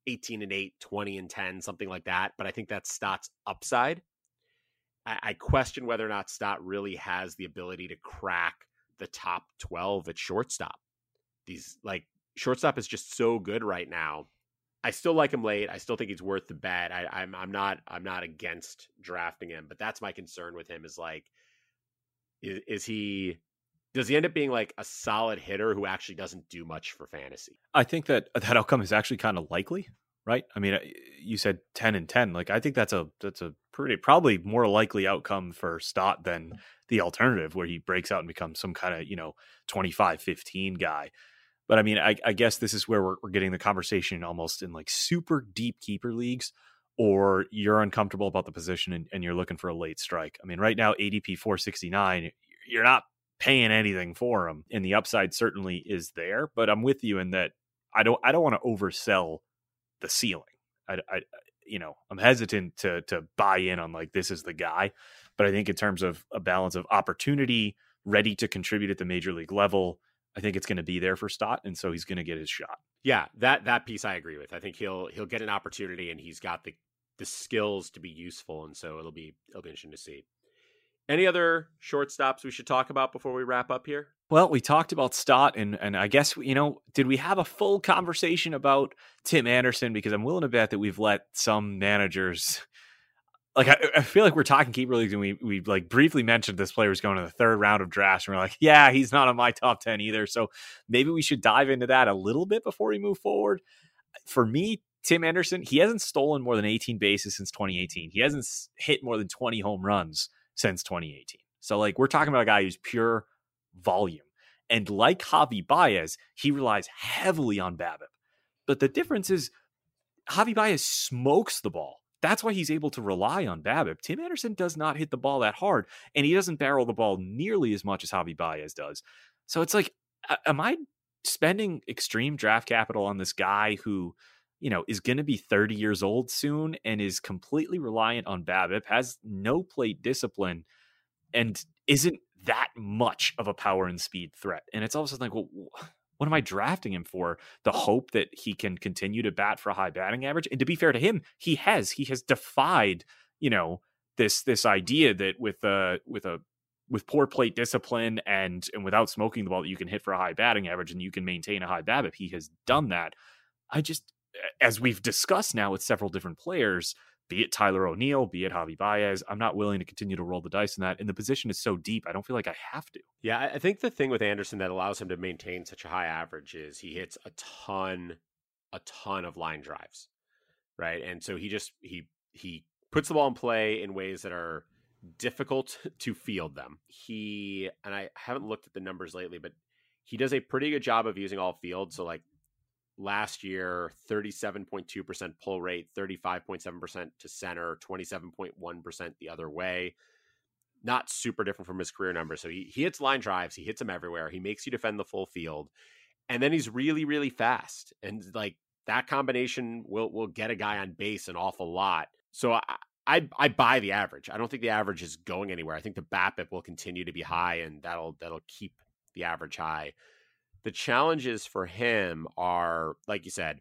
20-10, something like that. But I think that's Stott's upside. I question whether or not Stott really has the ability to crack the top 12 at shortstop. Shortstop is just so good right now. I still like him late. I still think he's worth the bet. I'm not against drafting him, but that's my concern with him is like, does he end up being like a solid hitter who actually doesn't do much for fantasy? I think that outcome is actually kind of likely, right? I mean, you said 10-10. Like, I think that's a probably more likely outcome for Stott than the alternative where he breaks out and becomes some kind of, 25-15 guy. But I mean, I guess this is where we're getting the conversation almost in like super deep keeper leagues, or you're uncomfortable about the position and you're looking for a late strike. I mean, right now, ADP 469, you're not paying anything for him, and the upside certainly is there. But I'm with you in that I don't want to oversell the ceiling. I'm hesitant to buy in on like this is the guy, but I think in terms of a balance of opportunity, ready to contribute at the major league level, I think it's going to be there for Stott, and so he's going to get his shot. Yeah, that piece I agree with. I think he'll get an opportunity, and he's got the skills to be useful, and so it'll be interesting to see. Any other shortstops we should talk about before we wrap up here? Well, we talked about Stott, and I guess, did we have a full conversation about Tim Anderson? Because I'm willing to bet that we've let some managers, like, I feel like we're talking keeper leagues, and we like briefly mentioned this player was going to the third round of drafts, and we're like, yeah, he's not on my top 10 either. So maybe we should dive into that a little bit before we move forward. For me, Tim Anderson, he hasn't stolen more than 18 bases since 2018. He hasn't hit more than 20 home runs since 2018. So like, we're talking about a guy who's pure volume. And like Javi Baez, he relies heavily on BABIP. But the difference is Javi Baez smokes the ball. That's why he's able to rely on BABIP. Tim Anderson does not hit the ball that hard, and he doesn't barrel the ball nearly as much as Javi Baez does. So it's like, am I spending extreme draft capital on this guy who, is going to be 30 years old soon and is completely reliant on BABIP, has no plate discipline, and isn't that much of a power and speed threat? And it's also like, well, what am I drafting him for? The hope that he can continue to bat for a high batting average? And to be fair to him, he has defied, this idea that with poor plate discipline and without smoking the ball, that you can hit for a high batting average and you can maintain a high BABIP. He has done that. As we've discussed now with several different players, be it Tyler O'Neill, be it Javi Baez, I'm not willing to continue to roll the dice in that. And the position is so deep, I don't feel like I have to. Yeah, I think the thing with Anderson that allows him to maintain such a high average is he hits a ton of line drives, right? And so he puts the ball in play in ways that are difficult to field them. And I haven't looked at the numbers lately, but he does a pretty good job of using all fields. So like, last year, 37.2% pull rate, 35.7% to center, 27.1% the other way. Not super different from his career numbers. So he hits line drives. He hits them everywhere. He makes you defend the full field. And then he's really, really fast. And like that combination will get a guy on base an awful lot. So I buy the average. I don't think the average is going anywhere. I think the BABIP will continue to be high, and that'll keep the average high. The challenges for him are, like you said,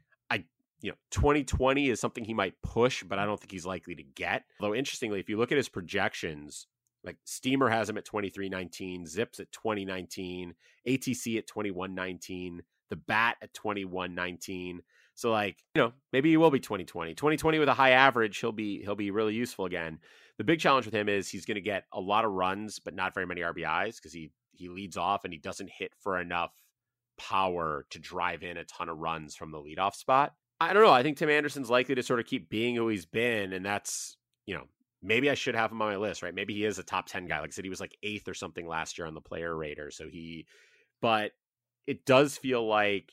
2020 is something he might push, but I don't think he's likely to get. Although, interestingly, if you look at his projections, like Steamer has him at 23.19, Zips at 20.19, ATC at 21.19, the Bat at 21.19. So, like, maybe he will be 2020. 2020 with a high average, he'll be really useful again. The big challenge with him is he's going to get a lot of runs, but not very many RBIs because he leads off and he doesn't hit for enough power to drive in a ton of runs from the leadoff spot. I don't know. I think Tim Anderson's likely to sort of keep being who he's been. And that's, maybe I should have him on my list, right? Maybe he is a top 10 guy. Like I said, he was like 8th or something last year on the player rater. But it does feel like,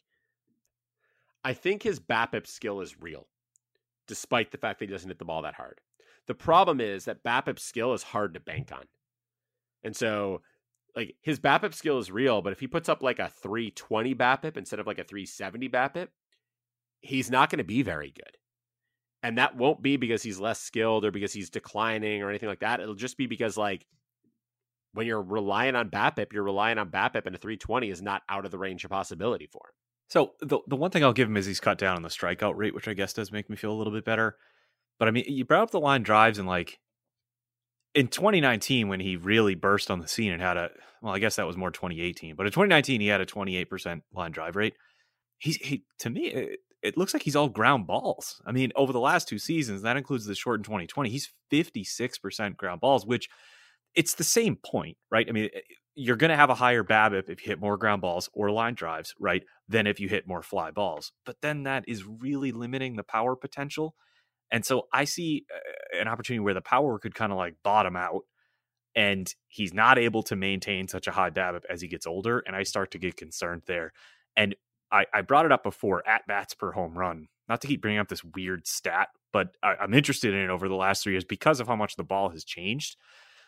I think his BABIP skill is real, despite the fact that he doesn't hit the ball that hard. The problem is that BABIP skill is hard to bank on. And so, like, his BABIP skill is real, but if he puts up like a 320 BABIP instead of like a 370 BABIP, he's not going to be very good. And that won't be because he's less skilled or because he's declining or anything like that. It'll just be because, like, when you're relying on BABIP, and a 320 is not out of the range of possibility for him. So the one thing I'll give him is he's cut down on the strikeout rate, which I guess does make me feel a little bit better. But I mean, you brought up the line drives, and like in 2019, when he really burst on the scene and had I guess that was more 2018, but in 2019, he had a 28% line drive rate. He to me, it looks like he's all ground balls. I mean, over the last 2 seasons, that includes the short in 2020, he's 56% ground balls, which it's the same point, right? I mean, you're going to have a higher BABIP if you hit more ground balls or line drives, right, than if you hit more fly balls. But then that is really limiting the power potential. And so I see an opportunity where the power could kind of like bottom out, and he's not able to maintain such a high BABIP as he gets older. And I start to get concerned there. And I brought it up before, at bats per home run, not to keep bringing up this weird stat, but I'm interested in it over the last 3 years because of how much the ball has changed.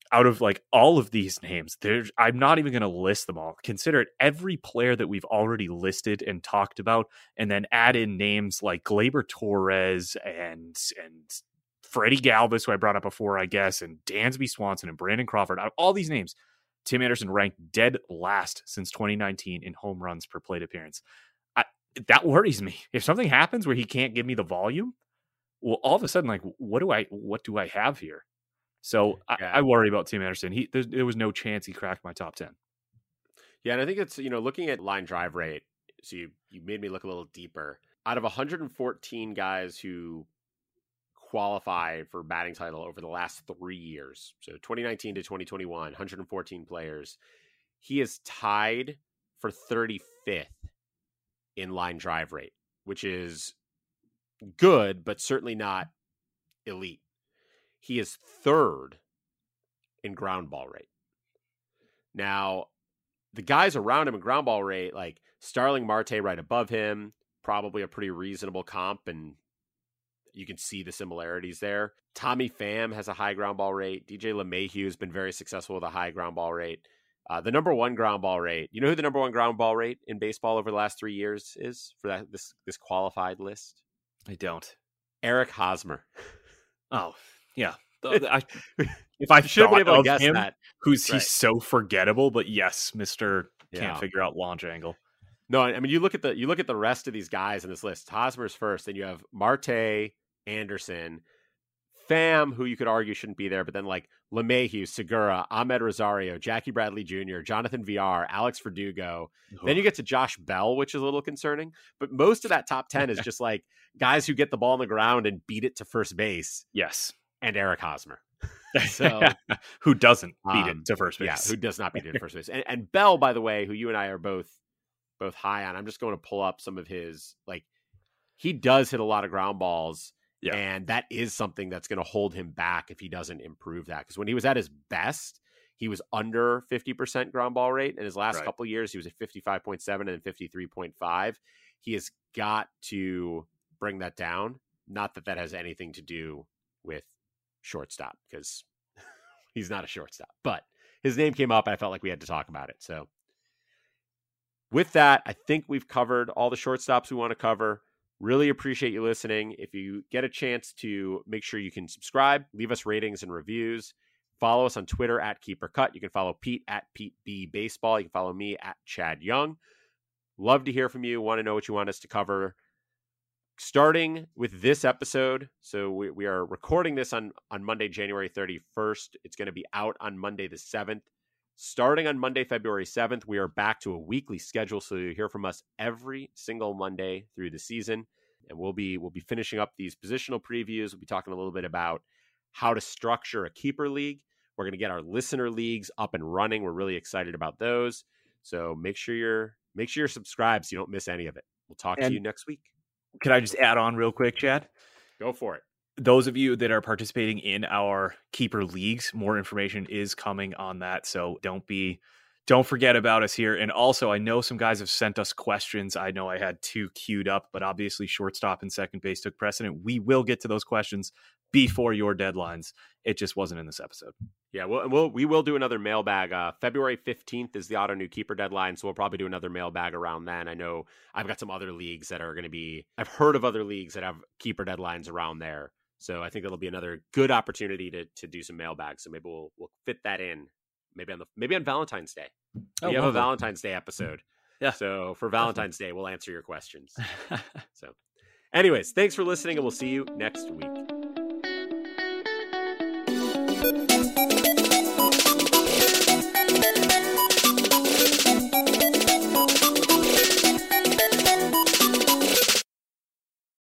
out of like all of these names, I'm not even going to list them all. Consider it every player that we've already listed and talked about, and then add in names like Gleyber Torres and Freddie Galvis, who I brought up before, I guess, and Dansby Swanson and Brandon Crawford. Out of all these names, Tim Anderson ranked dead last since 2019 in home runs per plate appearance. That worries me. If something happens where he can't give me the volume, well, all of a sudden, like, what do I have here? So I worry about Tim Anderson. There was no chance he cracked my top 10. Yeah, and I think it's, looking at line drive rate, so you made me look a little deeper. Out of 114 guys who qualify for batting title over the last 3 years, so 2019 to 2021, 114 players, he is tied for 35th in line drive rate, which is good, but certainly not elite. He is third in ground ball rate. Now, the guys around him in ground ball rate, like Starling Marte right above him, probably a pretty reasonable comp, and you can see the similarities there. Tommy Pham has a high ground ball rate. DJ LeMahieu has been very successful with a high ground ball rate. The number one ground ball rate, you know who the number one ground ball rate in baseball over the last 3 years is for this qualified list? I don't. Eric Hosmer. Oh, yeah. If I should have been able to guess him, that, he's so forgettable. But yes, Mister can't figure out launch angle. No, I mean you look at the rest of these guys in this list. Hosmer's first, then you have Marte, Anderson, Pham, who you could argue shouldn't be there, but then like LeMahieu, Segura, Ahmed Rosario, Jackie Bradley Jr., Jonathan Villar, Alex Verdugo. Then you get to Josh Bell, which is a little concerning. But most of that top 10 is just like guys who get the ball on the ground and beat it to first base. Yes. And Eric Hosmer. So who doesn't beat it to first base? Yeah, who does not beat it to first base. And Bell, by the way, who you and I are both high on. I'm just going to pull up some of his, like, he does hit a lot of ground balls. Yeah. And that is something that's going to hold him back if he doesn't improve that. Because when he was at his best, he was under 50% ground ball rate. In his last couple of years, he was at 55.7 and 53.5. He has got to bring that down. Not that that has anything to do with shortstop, because he's not a shortstop. But his name came up and I felt like we had to talk about it. So with that, I think we've covered all the shortstops we want to cover. Really appreciate you listening. If you get a chance to, make sure you can subscribe, leave us ratings and reviews. Follow us on Twitter at KeeperCut. You can follow Pete at Pete B Baseball. You can follow me at Chad Young. Love to hear from you. Want to know what you want us to cover. Starting with this episode, so we are recording this on Monday, January 31st. It's going to be out on Monday the 7th. Starting on Monday, February 7th, we are back to a weekly schedule, so you'll hear from us every single Monday through the season. And we'll be finishing up these positional previews. We'll be talking a little bit about how to structure a keeper league. We're going to get our listener leagues up and running. We're really excited about those. So make sure you're subscribed so you don't miss any of it. We'll talk to you next week. Can I just add on real quick, Chad? Go for it. Those of you that are participating in our keeper leagues, more information is coming on that. So don't forget about us here. And also, I know some guys have sent us questions. I know I had 2 queued up, but obviously shortstop and second base took precedent. We will get to those questions before your deadlines. It just wasn't in this episode. Yeah, we will do another mailbag. Februaury 15th is the auto new keeper deadline, so we'll probably do another mailbag around then. I know I've got some other leagues that are going to be, I've heard of other leagues that have keeper deadlines around there. So I think that'll be another good opportunity to do some mailbags. So maybe we'll fit that in. Maybe on Valentine's Day. We have a Valentine's Day episode. Yeah. So for Valentine's Day, we'll answer your questions. So anyways, thanks for listening, and we'll see you next week.